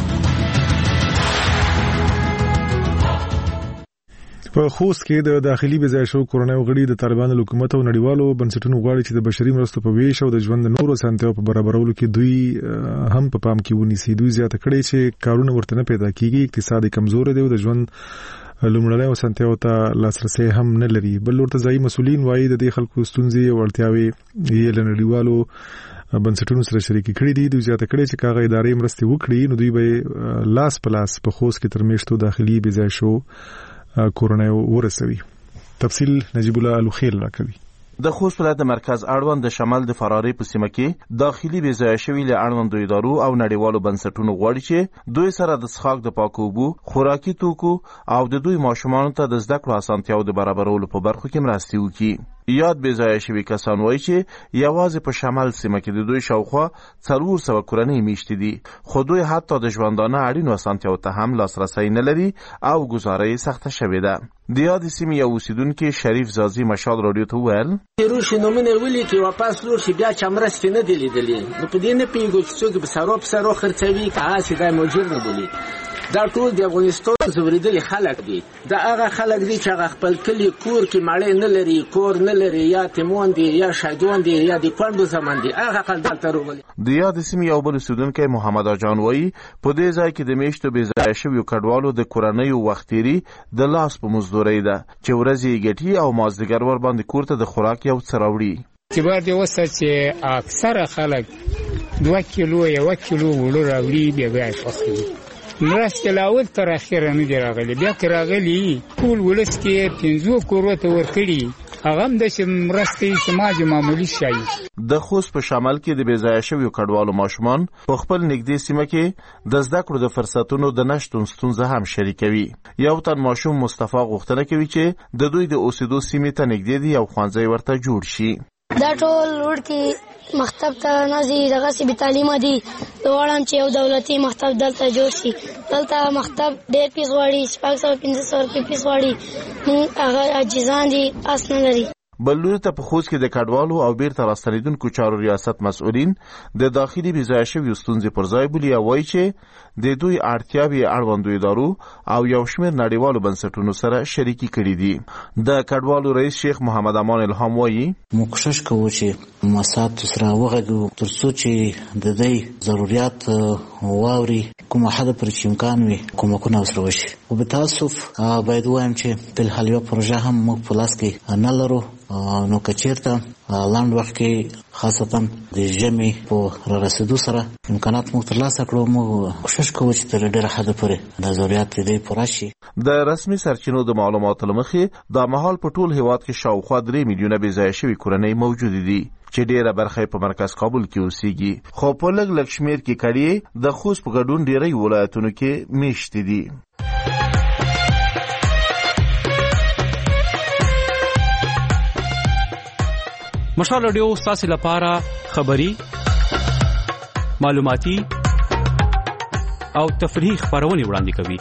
په خوست کې د داخلي بزایشو کورنۍ غړي د طالبانو حکومت او نړیوالو بنسټونو غواړي چې د بشري مرستو په ویش او د ژوند نورو سنتیو په برابرولو کې دوی هم په پام کې ونیسي. دوی زیاته کړي چې کارونه ورته نه پیدا کیږي، اقتصادي کمزوري دی او د ژوند لومړنۍ سنتیو ته لاسرسي هم نه لري. بل ورته ځای مسولین وایي د دې خلکو ستونزې او اړتیاوې یې له نړیوالو بنسټونو سره شریک کړي دي. دوی زیاته کړي چې کاغه ادارې مرستې وکړي نو دوی به لاس په لاس په خوست کې تر میشتو داخلي بزایشو کورنۍ ورسوي. تفصیل نجیب الله الوخیل راکوي. د خوست ولایت مرکز اړوند د شمال د فراری په سیمه کې داخلي بې ځایه شوي له اړوندو ادارو او نړیوالو بنسټونو غواړي چې دوی سره د څښاک د پاکو اوبو، خوراکي توکو او د دوی ماشومانو ته د زده کړو اسانتیاو د برابرولو په برخو کې مرستې وکړي. یاد بې ځایه شوي کسان وایي چې یوازې په شمال سیمه کې د دوی شاوخوا 400 کورنۍ میشتې دي، خو دوی حتی د ژوندانه اړینو اسانتیاو ته هم لاسرسی نه لري او ګزاره یې سخته شوې ده. د یادې سیمې یو اوسیدونکي شریف زازي مشال رادیو ته وویل روشي نومونه ولیکي واپس لور شي بیا چې مرستې نه دي لیدلې نو په دې نه پوهېږو چې څوک په سرو خرڅوي که هسې دا مجر نه بولي. دا ټول د افغانستان زوریدلي خلک دي. دا هغه خلک دي چې هغه خپل کلي کور کې مړی نه لري، کور نه لري، یا تیمون دي یا شهیدان دي یا د کونډو زمن دي. هغه خلک دلته راغلي. د یادې سیمې یو بل اوسیدونکی محمد اجان وایي په دې ځای کې د میشتو بې ځایه شویو کډوالو د کورنیو وختیري د لاس په مزدورۍ ده چې ورځې یې ګټي او مازدیګر ورباندې کور ته د خوراک یو څه راوړي. اعتبار دی اوس چې اکثره خلک 2 کیلو 1 کیلو وړو راوړي بیا بیا پخوي. مرستې لاول تر اخره نه دی راغلی، بیا که راغلی ټول ولس کې 15 کورو ته ورکړي هغه هم داسې مرستې چې معمولي شي. د خوست په شمال کې د بې ځایه شویو کډوالو ماشومان په خپل نږدې سیمه کې د زده کړو د فرصتونو د نشتون ستونزه هم شریکوي. یو تن ماشوم مصطفی غوښتنه کوي چې د دوی د اوسېدو سیمې ته نږدې دي او ښوونځی ورته جوړ شي. دا ټول وړکي مکتب ته نه ځي، دغسې بې تعلیمه دي. زه غواړم چې یو دولتي مکتب دلته جوړ شي. دلته مکتب ډېر فیس غواړي، 500-500 روپۍ فیس غواړي. موږ هغه عاجزان دي، اس نه لري. بل لوري ته په خوست کې د کډوالو او بیرته راستنیدونکو چارو ریاست مسؤلین د داخلي بې ځایه شویو ستونزې پر ځای بولي او وایي چې د دوی اړتیاوې اړوندو ادارو او یو شمېر نړیوالو بنسټونو سره شریکي کړي دي. د کډوالو رئیس شیخ محمد امان الهام وایي موږ کوشش کوو چې موسسات سره وغږیږو ترڅو چې د دې ضرورت واوري کومه حد پر چې امکان وي کومکونه وسره وشي. او په تاسف باید وایم چې په حال یو پروژه هم موږ په لاس کې نه لرو نو کچیرته لاند وخت کې خاصتا د ژمي په رسیدو سره امکانات موږ ترلاسه کړو. موږ کوشش کوو چې تر ډیره حد پورې د ضرورت دې پوره شي. د رسمي سرچینو د معلوماتو لمخې د مهال په ټول هیواد کې شاوخوا 3 میلیونه بې ځایه شوي کورنۍ موجود دي چې ډیره برخه په مرکز کابل کې اوسېږي، خو په لږ شمېر کې کړي د خوست په ګډون ډیری ولایتونو کې میشتې دي. مشال رادیو ستاسو لپاره خبري، معلوماتي او تفریحي خبرونه وړاندې کوي.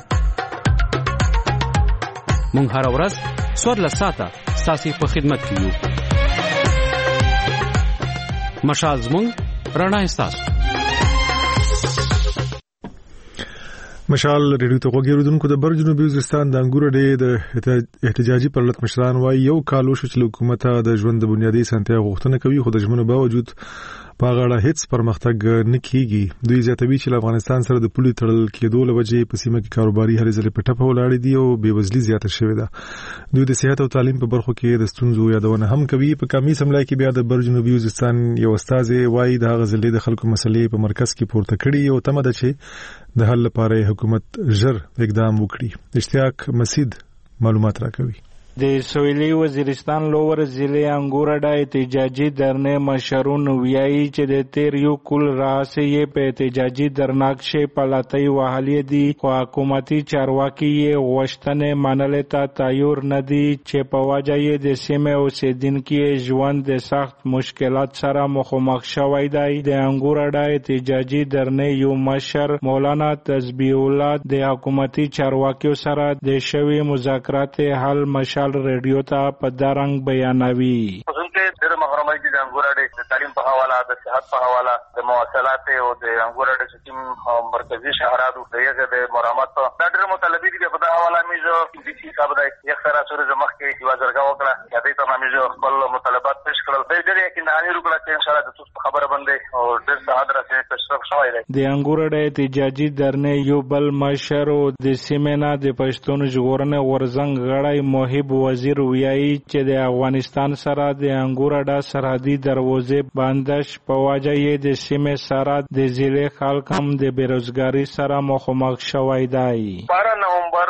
مونږ هر ورځ 14 ساعته ستاسو په خدمت کې یو. مشال زمونږ رڼا ستاسو. مشال ریډیو ته وګورئ د بر جنوبي وزیرستان د انګور ډې د احتجاجي پرلط مشران وايي یو کال وشو چې حکومت د ژوند د بنیادي سنتیا غوښتنه کوي خو د ژمنو باوجود په غاړه هیڅ پرمختګ نه کیږي. دوی زیاتوي چې افغانستان سره د پولي تړل کېدو لوجې په سیمه کې کاروباري هلې ځلې په ټپه ولاړې دي او بېوزلي زیاته شوې ده. دوی د صحت او تعلیم په برخو کې د ستونزو یادونه هم کوي. په قومي اسمبلی کې بیا د بر جنوبي وزیرستان یو استاذ وايي د هغه ځلې د خلکو مسلې په مرکز کې پورته کړي او تمه ده چې د حل لپاره حکومت ژر اقدام وکړي. اشتیاق مسید معلومات راکوي. د سویلي وزیرستان لوور ضلع انګور ډا احتجاجي درنه مشرون ویایي چې د تیر یو کل راځي په احتجاجي درناکشه پلاتای وحالي دي خو حکومتي چارواکي غوښتنه منلې ته تیار نه دي چې په واجه د سیمه اوسیدونکو ژوند د سخت مشکلات سره مخامخ شوی دی. د انګور ډا احتجاجي درنه یو مشر مولانا تسبیح الله د حکومتي چارواکیو سره د شوی مذاکرات حل مشال ریډیو ته په دارنګ بیانوي. ډېر محرمای دي د انګور ډې د تعلیم په حواله د صحت په حواله د مواصلات او د انګور ډې سیستم مرکزی شهرادو دغه د مرامت دا ډېر مطالبه دي په حواله میجو د سی صاحب د یک سره سره زمخ کې یو ځرګه وکړه یا دې ته میجو خپل مطالبات پیش کړل. د دې کې نه انیر وکړه چې ان شاء الله د تاسو خبره باندې او ډېر ساده راځي تشرف شوی دی. د انګور ډې احتجاجي درنه یو بل مشر او د سیمه د پښتون ژغورنې ورزنګ غړی موهب وزیر ویایي چې د افغانستان سره د انګور ډا سرحدي دروازې بندش په واجه د سیمه سره د ضلع خلک هم د بیروزګاری سره مخامخ شوی دی. 12 نومبر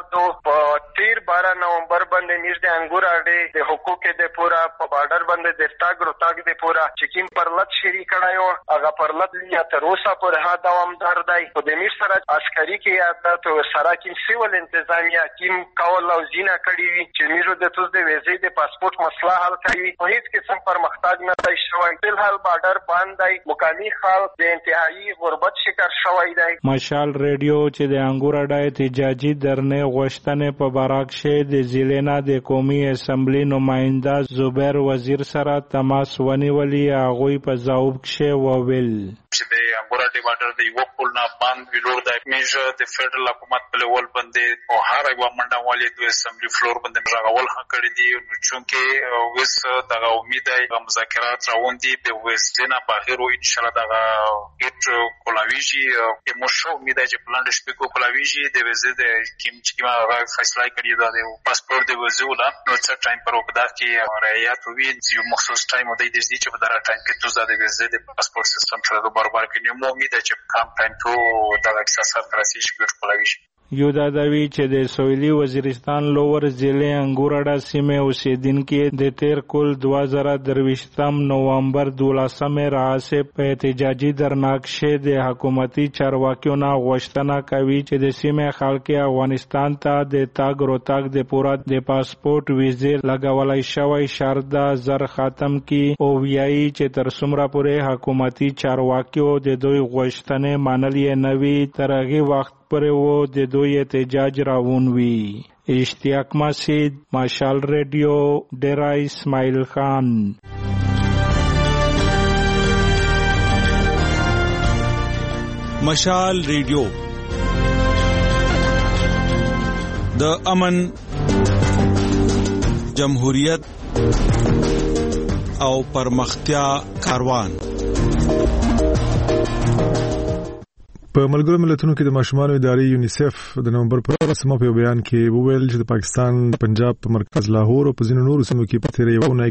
باندې میش د انګور اډې د حقوق د پورا په بارډر باندې د تاګ د پورا چکیم پرلط شری کړایو هغه پرلط یا تر اوسه پر ها دوامدار دی. په د میش سره عسکري کې عادت او سره کې سیول انتظامیه کیم کول او زینا کړی وي چې میرو د توس د ویزې د پاسپورت مسله حل کوي. په هیڅ قسم پر محتاج نه دی شوی. په حال بارډر باندې مقامی خلک د انتهایی غربت شکار شوی دی. مشال ریډیو چې د انګور ډا احتجاجي درنه غوښتنې په براکشه د ضلع د قومي اسمبلی نماینده زبیر وزیر سره تماس ونیولی. هغه په ځواب کې وویل چې د انګور ډا بارډر د یو کول نه باندې ویلور د میجر د فدرال حکومت په لول باندې او هر یو منډه والی د اسمبلی فلور باندې راغول کړی دی. نو چونکه وس دغه امید د مذاکرات راوندي په وسلینه بهیرو ان شاء الله دغه هیڅ کولاویجی په مشو امید چې پلان د شپې کولاویجی د وزید کیم چې ما فیصله کړی دا د پاسپورت د وزولا نو څه ټایم پر وکړه کې رعایت وی یو مخصوص ټایم د دې چې په دغه ټایم کې توزه د وزید پاسپورت سیستم سره برابر کړي. نو امید چې کم ټایم ته د اکساسات راسي چې کولاویجی یو دا دوی چې د سویلي وزیرستان لوور ضلع انګور ډا سیمه اوسیدونکو د تیر کل 2023 نومبر 12 راځي په احتجاجي درناکشه د حکومتي چارواکیو نه غوښتنه کوي چې د سیمه خلک افغانستان ته د تاګ روتاګ د پورا د پاسپورت ویزې لګولای شوی شرط زر ختم کی او ویایي چې تر څومره پورې حکومتي چارواکیو د دوی غوښتنې منلې نه وي تر هغه وخت پر و د دوی احتجاج راونوي. اشتیاق مسجد، مشال ریډیو، ډیرا اسماعیل خان. مشال ریډیو د امن، جمهوریت او پرمختیا کاروان. په ملګرو ملتونو کې د ماشومانو ادارې یونیسف د نومبر په 14 په بیان کې وویل چې د پاکستان پنجاب په مرکز لاهور او په ځینو نورو سیمو کې په تیرې ونه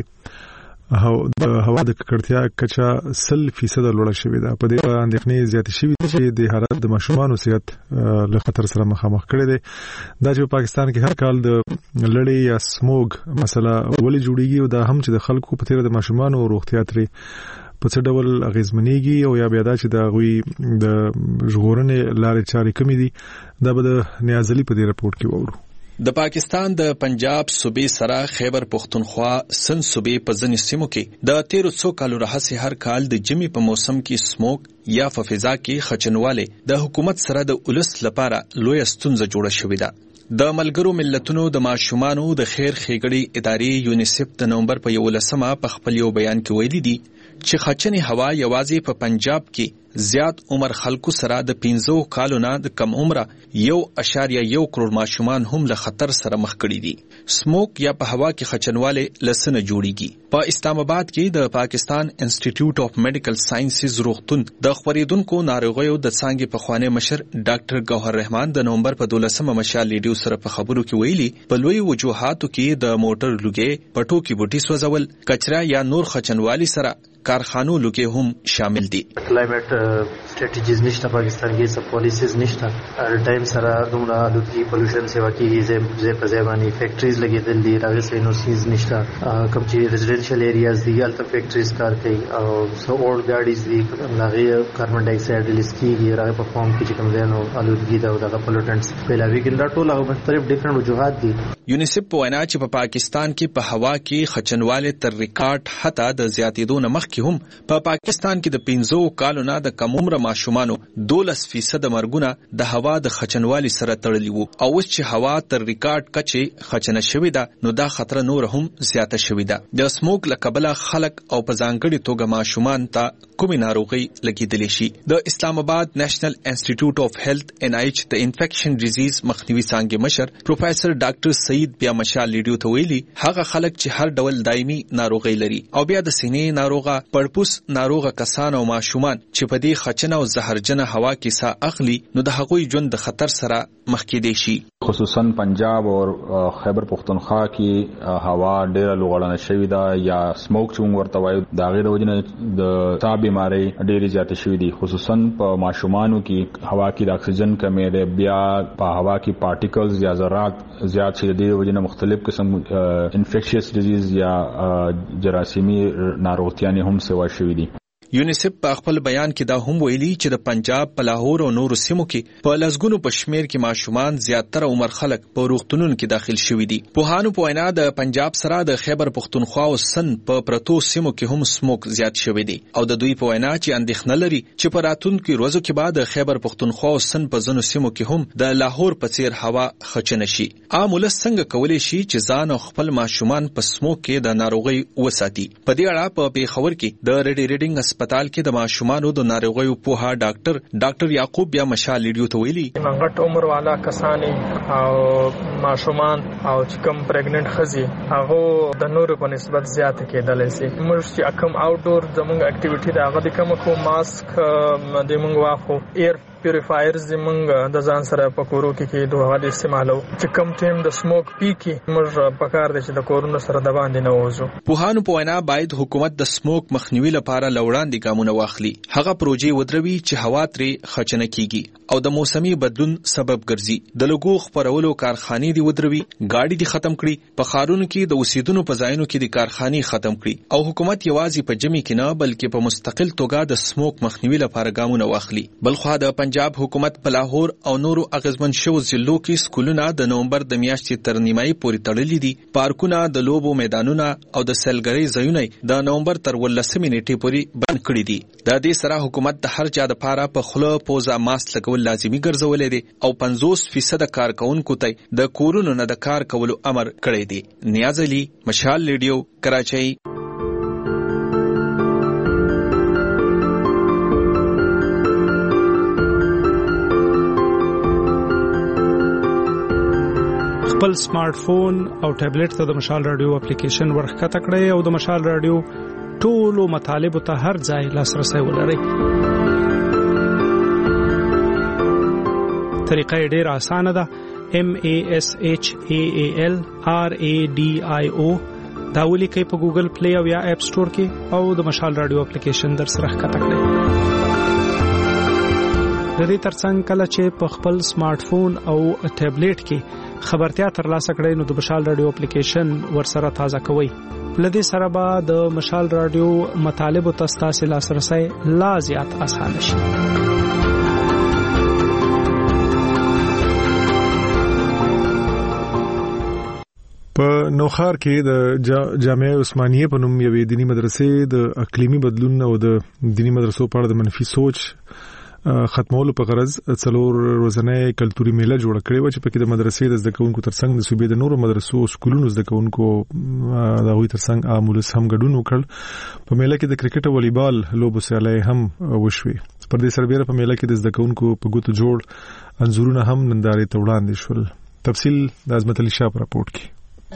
کې د هوا د ککړتیا کچه 100% لوړه شوې ده. په دې اندېښنې زیاتې شوې چې د حالت د ماشومانو صحت له خطر سره مخامخ کړي دي. دا چې په پاکستان کې هر کال د لړۍ یا سموګ مسله ولې جوړیږي او دا هم چې د خلکو په تیره د ماشومانو روغتیا ترې په څه ډول اغیزمنېږي او یا بیا دا چې د غوي د ژغورنې لارې چارې کمی دي، دا به د نیازلي په دې رپورت کې وورو. د پاکستان د پنجاب صوبې سره خیبر پختونخوا سن صوبې په ځینو سیمو کې د 1300 کالو راهیسې هر کال د جمی په موسم کې سموک یا په فضا کې خچنواله د حکومت سره د اولس لپاره لوی ستونزه جوړه شوې ده. د ملګرو ملتونو د ماشومانو د خیر ښېګړې ادارې یونیسف د نومبر په 11 په خپل یو بیان کې ویلي دي چې خچنې هوا یوازې په پنجاب کې زیات عمر خلکو سره د 15 کالو نه د کم عمره 1.1 کروڑ ماشومان هم له خطر سره مخ کړي دي. سموک یا په هوا کې خچنواله لسنه جوړیږي. په اسلام آباد کې د پاکستان انسټیټیوټ اف میډیکل ساينسز روغتون د خبرېدونکو ناروغیو د څانګې په خوانې مشر ډاکټر ګوهر رحمان د نومبر په 12 مشال ریډیو سره په خبرو کې ویلي په لوی وجوهاتو کې د موټر لوګي، پټو کې بوټي سوځول، کچرا یا نور خچنوالي سره کارخانو لوګي هم شامل دي. کلایمټ سټریټیجیز نشته پاکستان کې، سب پالیسیز نشته. هر ټایم سره دومره آلودګي پولوشن سیوا کېږي، زه په ځای فیکټریز لګېدل دي، راغې سینوسیز نشته. کوم چې ریزیډنشل ایریاز دي هلته فیکټریز کار کوي او سو اولډ ګاډیز دي، هغې کاربن ډای اکساید ریلیز کېږي، راغې په فارم کې چې کوم ځای نو آلودګي ده او دغه پولوټنټس پیلاوي کوي. دا ټول هغه مختلف ډیفرنٹ وجوهات دي. یونیسف په وینا چې په پاکستان کې په هوا کې خچنواله تر ریکارډ حتی د زیاتېدو نه مخکې هم په پاکستان کې د 15 کالو نه د کم عمر ماشومانو 12% مرګونه د هوا د خچنوالي سره تړلي وو او اوس چې هوا تر ریکارډ کچې خچنه شوې ده نو دا خطر نور هم زیاته شوې ده. د سموک له کبله خلک او په ځانګړي توګه ماشومان ته کومې ناروغي لګېدلی شي. د اسلام آباد نېشنل انسټیټیوټ اف هیلث NIH د انفیکشن ډیزیز مخنیوي څانګې مشر پروفیسر ډاکټر سعید بیا مشال ریډیو ته ویلي هغه خلک چې هر ډول دایمي ناروغي لري او بیا د سینې ناروغه، پړپوس ناروغه کسان او ماشومان چې په دې خچنه او زهرجنه هوا کې ساه اخلي نو د هغوی ژوند د خطر سره مخ کېدی شي. خصوصا پنجاب او خیبر پختونخوا کې هوا ډیره لوړه شوې ده یا سموک چې موږ ورته وایو د هغې د وجې د ساه بیمارۍ ډېرې زیاتې شوې دي. خصوصا په ماشومانو کې هوا کې د اکسیجن کمی دی، بیا په هوا کې پارټیکلز یا ذرات زیات شي، د دې وجې نه مختلف قسم انفیکشس ډیزیز یا جراثیمي ناروغتیانې هم سوا شوې دي. یونیسف په خپل بیان کې دا هم ویلي چې د پنجاب په لاهور او نورو سیمو کې په لسګونو په شمیر کې ماشومان زیاتره عمر خلک په روغتونونو کې داخل شوي دي. پوهانو په وینا د پنجاب سره د خیبر پختونخوا او سن په پرتو سیمو کې هم سموک زیات شوی دی او د دوی په وینا چې اندېښنه لري چې په راتلونکو ورځو کې به د خیبر پختونخوا او سن په ځینو سیمو کې هم د لاهور په څیر هوا خچنه شي. عام ولس څنګه کولی شي چې ځان او خپل ماشومان په سموک کې د ناروغۍ وساتي؟ په دې اړه په پیښور کې د ریډینګ هسپتال کې د ماشومانو د ناروغیو پوها ډاکټر یعقوب بیا مشال ریډیو ته ویلي غټ عمر والا کسان او ماشومان او چې کوم پریګننټ ښځې هغه د نورو په نسبت زیات کېدلی شي. موږ چې کوم آوټډور زموږ اکټیویټي ده هغه د کوم کو ماسک د موږ واخو ایر پیوریفایرز زموږ د ځان سره په کورو کې دوه غوډه استعمالو چې کم ټیم د سموک پی کې موږ پکار دي چې د کورونو سره د باندې نه وځو. پوهانو په وینا باید حکومت د سموک مخنیوي لپاره لوړاندې ګامونه واخلي، هغه پروژې ودروي چې هوا ترې خچنه کیږي او د موسمي بدلون سبب ګرځي. د لوګو خپرولو کارخانې دی ودروي، گاډي دي ختم کړي، په ښارونو کې د اوسیدونکو په ځایونو کې د کارخانې ختم کړي او حکومت یوازې په جمی کې نه بلکې په مستقل توګه د سموک مخنیوي لپاره ګامونه واخلي. بلخو د پنجاب حکومت په لاهور او نورو اغیزمن شوو ضلعو کې سکولونه د نومبر د میاشتې تر نیمایي پورې تړلي دي. پارکونه، د لوبو میدانونه او د سیلګرۍ ځایونه د نومبر تر 18 نیټې پورې بند کړي دي. د دې سره حکومت د هر چا دپاره په خوله پوزه ماسک لګول لازمي ګرځولی دی او 50% کارکوونکو ته د کورونو نه د کار کولو امر کړی دی. نیاز علي، مشال ریډیو، کراچۍ. خپل سمارټ فون او ټابلیټ ته د مشال رادیو اپلیکیشن ورښکته کړئ او د مشال رادیو ټولو مطالبو ته هر ځای لاسرسی ولرئ. طریقه یې ډېره اسانه ده. MASHAALRADIO دا ولیکئ په ګوګل پلی او یا اپ سٹور کې او د مشال رادیو اپلیکیشن در سره ښکته کړئ. د دې ترڅنګ کله چې په خپل سمارټ فون او ټابلیټ کې خبرتیا ترلاسه کړئ نو د مشال رادیو اپلیکیشن ورسره تازه کوئ. لدې سره به د مشال رادیو مطالبو ته ستاسو لاسرسی لا زیات اسانه شي. په نوخار کې د جامعه عثمانیه په نوم یوې دینی مدرسې د اقلیمي بدلون او د دینی مدرسو په اړه د منفي سوچ ختمولو په غرض 4 ورځنۍ کلتوري میله جوړ کړې و چې پکې د مدرسې د زده کوونکو ترڅنګ د صوبې د نورو مدرسو او سکولونو زده کوونکو د هغوی ترڅنګ عامولس هم ګډون وکړ. په میله کې د کرکټ او والیبال لوبو سیالۍ هم وشوې. پر دې سربېره په میله کې د زده کوونکو په ګوتو جوړ انځورونه هم نندارې ته وړاندې شول. تفصیل د عظمت علي شاه په راپورټ کې.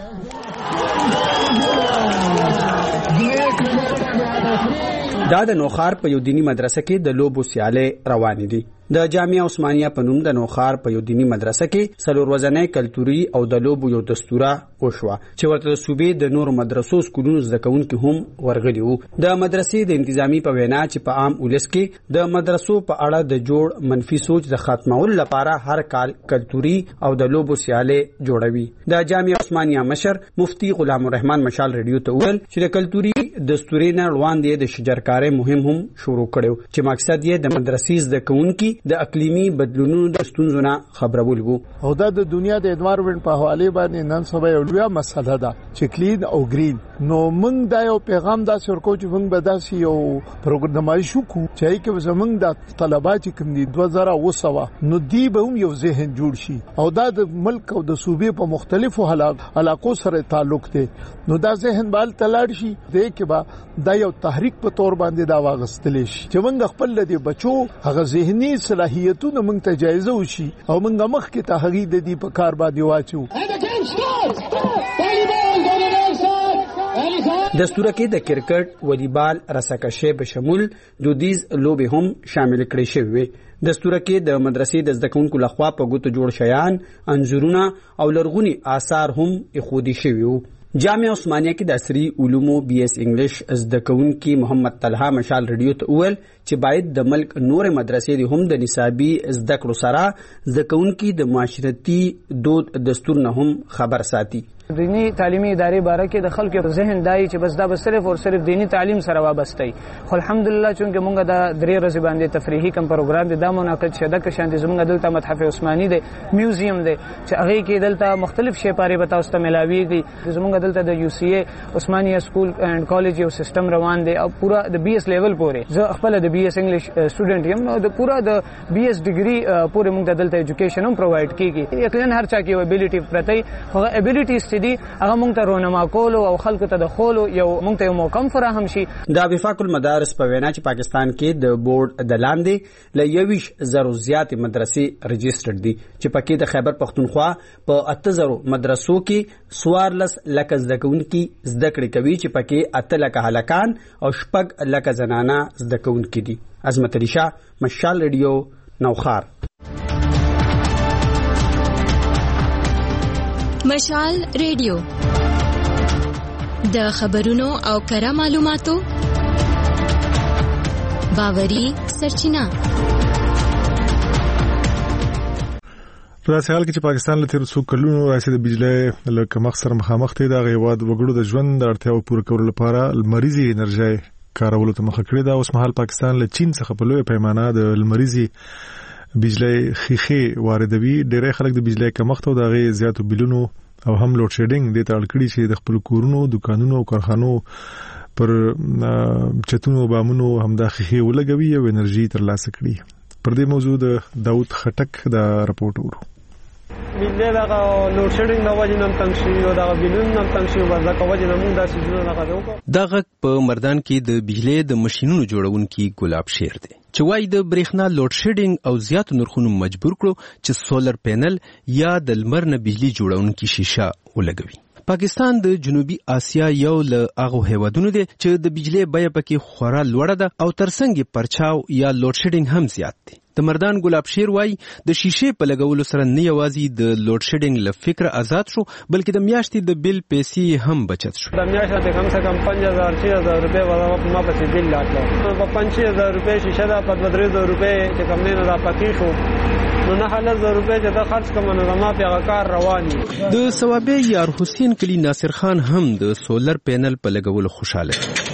دا د نوخار په یو دینی مدرسه کې د لوبو سیالۍ روانې دي. د جامعه عثمانیه په نوم د نوخار په یو دینی مدرسه کې 4 ورځنۍ کلتوري او د لوبو یو دستوره وشوه چې ورته د صوبې د نورو مدرسو سکولونو زده کوونکي هم ورغلي وو. د مدرسې د انتظامی په وینا چې په عام ولس کې د مدرسو په اړه د جوړ منفي سوچ د ختمولو لپاره هر کال کلتوري او د لوبو سیالۍ جوړوي. د جامعه عثمانیه مشر مفتی غلام الرحمن مشال ریډیو ته وویل چې د کلتوري دستوري نه وړاندې د شجرکارۍ مهم هم شروع کړو چې مقصد یې د مدرسې زده کوونکي د اقلیمي بدلونونو د ستونزو نه خبرول وو. او دا د دنیا د انوایرمنت په حواله باندې نن سبا یو لوی مسله ده چې کلین او گرین. نو موږ دا یو پیغام دا ورکو چې موږ به داسې یو پروګرامای شو کو چې کې زمونږ د طلبات کوم دي 2009 نو دی به هم یو ذهن جوړ شي او دا د ملک او د صوبې په مختلفو علاقو سره تعلق دی. نو دا ذهن بال تلاړ شي د کې با دا یو تحریک په تور باندې دا واغستل شي چې موږ خپل د بچو هغه ذهني صلاحیتونه موږ ته جایزه وشي او موږ مخ کې تحقیق د دې په کار باندې واچو. دستوره کې د کرکټ، والیبال، رساکشي به شمول دودیز لوبې هم شامل کړي شوی. دستوره کې د مدرسې د زده کوونکو لخوا په ګوتو جوړ شیان، انځورونه او لرغوني آثار هم اخودي شوی وو. جامعه عثمانیه کې د عصري علومو BS انګلیش زده کوونکي محمد طلحه مشال ریډیو ته وویل چې باید د ملک نور مدرسې هم د نصابي زده کړو سره زده کوونکي د معاشرتي دود دستور نه هم خبر ساتي. دینی تعلیمي ادارې باره کې د خلکو ذهن دای چې بس دا به صرف او صرف دینی تعلیم سره وابسته وي. خو الحمدلله چې موږ د 3 ورځې باندې تفریحي کم پروګرام د منعقد شوه که شاندې زموږ دلته متحف عثماني دی، میوزیم دی چې هغه کې دلته مختلف شی پاره به تاسو ته ملاويږي. زموږ دلته د UCA عثمانیه سکول اینڈ کالج یو سیستم روان دی او پورا د BS لیول پورې. زه خپل د BS انګلیش سټوډنټ یم او د پورا د BS ډیګري پورې موږ دلته ایجوکیشن هم پرووایډ کیږي. یقینا هر چا کې ابیلیټي پرته هغه ابیلیټیز دي هغه موږ ته رونما کول او خلکو ته د خول یو موږ ته یو موقع فراهم شي. د وفاق المدارس په وینا چې پاکستان کې د بورډ د لاندې ل 21,000 زیات مدرسې رجسټرډ دي چې پکې د خیبر پختونخوا په 80,000 مدرسو کې 14 لک زده کوونکي زده کړې کوي چې پکې 8 لک هلکان او 6 لک زنانه زده کوونکي دي. عظمت علي شاه، مشال ریډیو، نوخار. مشال ریډیو د خبرونو او کره معلوماتو باوري سرچینه. په داسې حال کې چې پاکستان له تیر څو کلونو راځي د بجلی له کمښت سره مخامخ دی، د هیواد وګړو د ژوند د اړتیاو پوره کولو لپاره لمریزي انرژي کارولو ته مخه کړې ده. اوس مهال پاکستان له چین څخه په لویه پیمانه د لمریزي بجلی خيخي واردوي. ډېر خلک د بجلی کمښت او د غي زیاتو بلونو او هم لوډ شیډینګ د تړکړی چې د خپل کورونو دکانونو او کارخانو پر چتونو بامونو هم د خيخي ولګوي او انرژي ترلاسه کړي. پر دې موضوع د داود خټک دا راپورټ ورو. بجلی دا لوډ شیډینګ د وجه نن تنګ شي او دا بلون نن تنګ شي او دا کوجه نن دا سيزونه نه غواړو. دا غک په مردان کې د بجلی د ماشينونو جوړونکي ګلاب شیر دی چې وايي د برېښنا لوډ شیډینګ او زیاتو نرخونو مجبور کړو چې سولر پینل یا د لمر نه بجلی جوړونکي شیشه ولګوي. پاکستان د جنوبي اسیا یو له هغو هیوادونو دی چې د بجلی بیه پکې خورا لوړه ده او ترڅنګ پرچاو یا لوډ شیډینګ هم زیات دی. د مردان ګلاب شیر وايي د شیشې په لګولو سره نه یوازې د لوډ شیډینګ له فکر آزاد شو بلکې د میاشتې د بل پیسې هم بچت شو. د میاشتې کم څه کم 5000 روپے ولا ما په بل لاټلو په 5000 روپے شیشه دا په 3000 روپے چې کم نه دا پاتې شو نو 9000 روپے چې د خرج کوم نه ما په کار رواني. د ثوابه یار حسین کلی ناصر خان هم د سولر پینل په لګولو خوشاله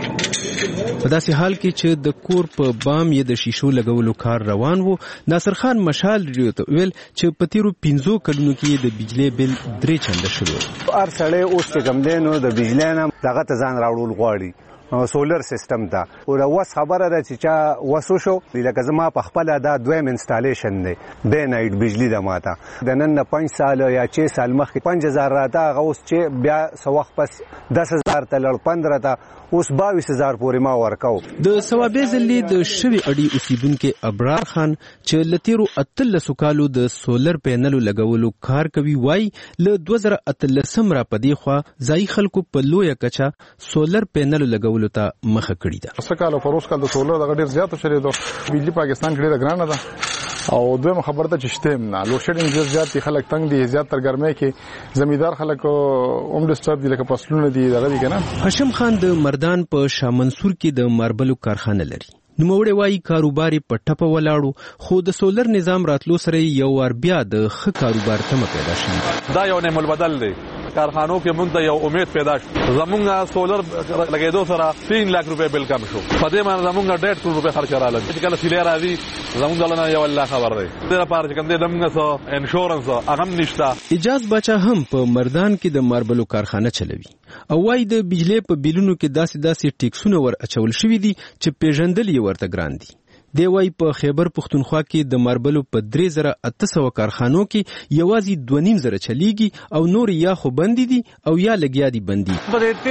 په داسې حال کې چې د کور په بام یې د شیشو لګولو کار روان وو. ناصر خان مشال ریډیو ته ویل چې په تیرو 15 کلونو کې د بجلی بل 3 چنده شوی. هر سړی اوس چې کم دی نو د بجلی نه دغه ته ځان راوړل غواړي سولر سیستم ته او دا وس خبره ده چې چا وسو شو لکه زما په خپل دا دویم انسټالیشن دی د نایټ بجلی د ماته د نن 5 سال یا 6 سال مخکې 5000 راته غوس چې بیا سو وخت پس 10000 ته لړ 15 ته اوس 22000 پورې ما ورکاو. د ثوابه ځلې د شوی اډي اوسیدونکو ابرار خان چې لتیرو 13 کالو د سولر پینلو لګولو کار کوي وای له 2013 را پدې خو ځای خلکو په لوی کچا سولر پینلو لګولو ته مخه کړی ده. څکاله پروس کال د سولر د ډیر زیات شری دو بجلی پاکستان کې ډیره ګرانه ده او دوی خبره ته چشته نه لوډ شیډینګ ډیر زیات خلک تنگ دي زیات تر ګرمۍ کې زمیدار خلک اوم ډیسټرب دي لکه فصلونه دي دغه دي کنه. هاشم خان د مردان په شاه منصور کې د ماربلو کارخانه لري. نوموړی وايي کاروبار په ټپه ولاړو خو د سولر نظام راتلو سره یو ور بیا د ښه کاروبار تمه پیدا شي. دا یو نعمت بدل دی کارخانو کې موږ ته یو امید پیدا شو. زمونږ سولر لګیدو سره 3 لک روپے بل کم شو. په دې باندې زمونږ 1.5 کروڑ روپے خرچ رااله چې کله سیلې راځي زمونږ دلته یو الله خبر دی. د لپاره چې کوم دې دمغه سو انشورنس هغه نشته. اجازه بچا هم په مردان کې د ماربلو کارخانه چلوي او وايي د بجلی په بیلونو کې داسې ټیکسونه ور اچول شوی دي چې پیژندل یې ورته ګران دي. دی وايي په خیبر پختونخوا کې د ماربلو په 3800 کارخانو کې یوازې 2.5 چلیږي او نور یا خو بندي دي او یا لګیا دي بندي.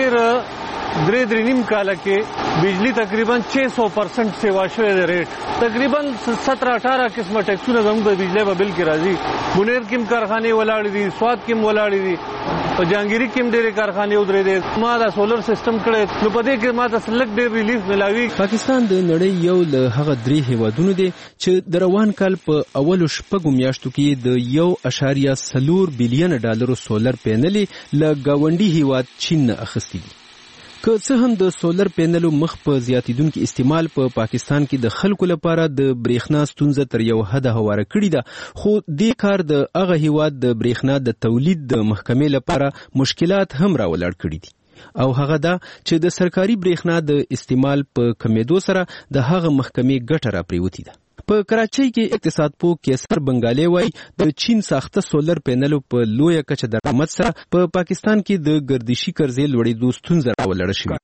په 3.5 کال کې بجلی تقریبا 600% سیوا شوی دی ریټ تقریبا 17-18 قسمه ټیکسونه زموږ د بجلی په بل کې راځي. بنیر کې کارخانه ولاړې دي سواد کې ولاړې دي په جانګيري کې ډېرې کارخانه ودرې دي. ما دا سولر سیستم کړی نو په دې کې ما ته سلک ډېر ریلیف ملاوي. پاکستان د نړۍ یو له هغه 3 هیوادونو دي چې د روان کال په اولو شپږو میاشتو کې د 1.4 بلین ډالرو سولر پینل له گاونډي هیواد چین نه اخیستي دي. که څه هم د سولر پینلو مخ په زیاتیدونکو استعمال په پاکستان کې د خلکو لپاره د برېښنا ستونزه تر یو حد هواره کړې ده خو دې کار د هغه هیواد د برېښنا د تولید د محکمې لپاره مشکلات هم راولړ کړي دي او هغه دا چې د سرکاري برېښنا د استعمال په کمیدو سره د هغه محکمې ګټه را پریوتی ده. په کراچۍ کې اقتصاد پوه کیسر بنگالي وايي د چین ساخته سولر پینلو په لویه کچه درآمد سره په پاکستان کې د ګردشي قرضې لوړېدو ستونزه راولړه شوې.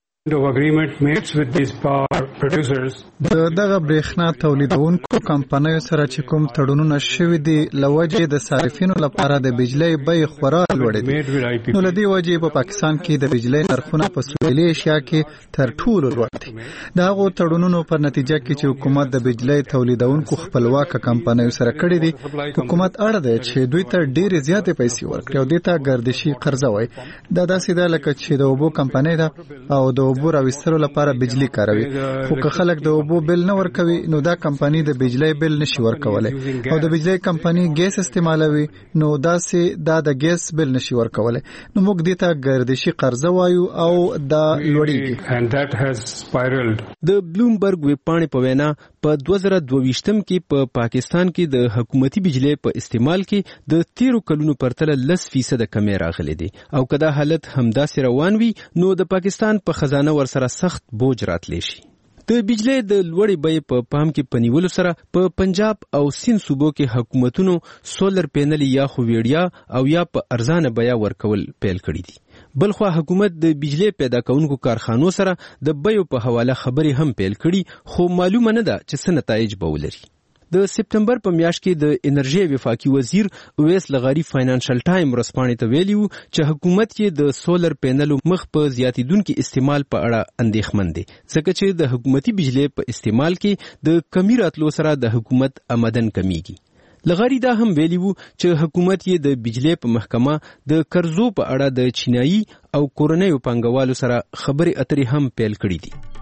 دغه برېښنا تولیدونکو کمپنیو سره چې کوم تړونونه شوي دي لوجې د صارفینو لپاره د بجلی بیې خورا لوړې دي. نو لدی وجې په پاکستان کې د بجلی نرخونه په سویلي ایشیا کې تر ټولو لوړ دي. دغه تړونونو په نتیجه کې چې حکومت د بجلی تولیدونکو خپلواک کمپنیو سره کړی دي حکومت اړ دی چې دوی ته ډېرې زیاتې پیسې ورکړي او دوی ته ګردشي قرضه وایي. دا داسې ده لکه چې د اوبو کمپنۍ ده او د اوبو راوستلو لپاره بجلی کاروي خو که خلک د اوبو بل نه ورکوي نو دا کمپنی د بجلی بل نشي ورکولای او د بجلی کمپنی ګیس استعمالوي نو دا د ګیس بل نشي ورکولای. نو موږ دې ته ګردشي قرضه وایو او دا لوړیږي. د بلومبرګ ویبپاڼې په وینا په 2022 کې په پاکستان کې د حکومتي بجلی په استعمال کې د 13 کلونو پرتله 10% کمی راغلی دی او کدا حالت همداسې روان وي نو د پاکستان په خزانه ورسره سخت بوج راتلی شي. د بجلی د لوړې بیې په پام کې پنیولو سره په پنجاب او سند صوبو کې حکومتونو سولر پینل یا خو ویړیا او یا په ارزانه بیه ورکول پیل کړي دي. بلخوا حکومت د بجلی پیدا کوونکو کارخانو سره د بیو په حواله خبرې هم پیل کړي، خو معلومه نه ده چې څه نتایج به ولري. د سپتمبر په میاشت کې د انرژي وفاقي وزیر اویس لغاری فاینانشل ټایم ورسپانې ته ویلي وو چې حکومت کې د سولر پینلو مخ په زیاتیدونکو استعمال په اړه اندېښمن دی، ځکه چې د حکومتي بجلی په استعمال کې د کمی راتلو سره د حکومت آمدن کمیږي. لغاری دا هم ویلي وو چې حکومت یې د بجلی په محکمه د قرضو په اړه د چینایي او کورنیو پانګوالو سره خبرې اترې هم پیل کړې دي.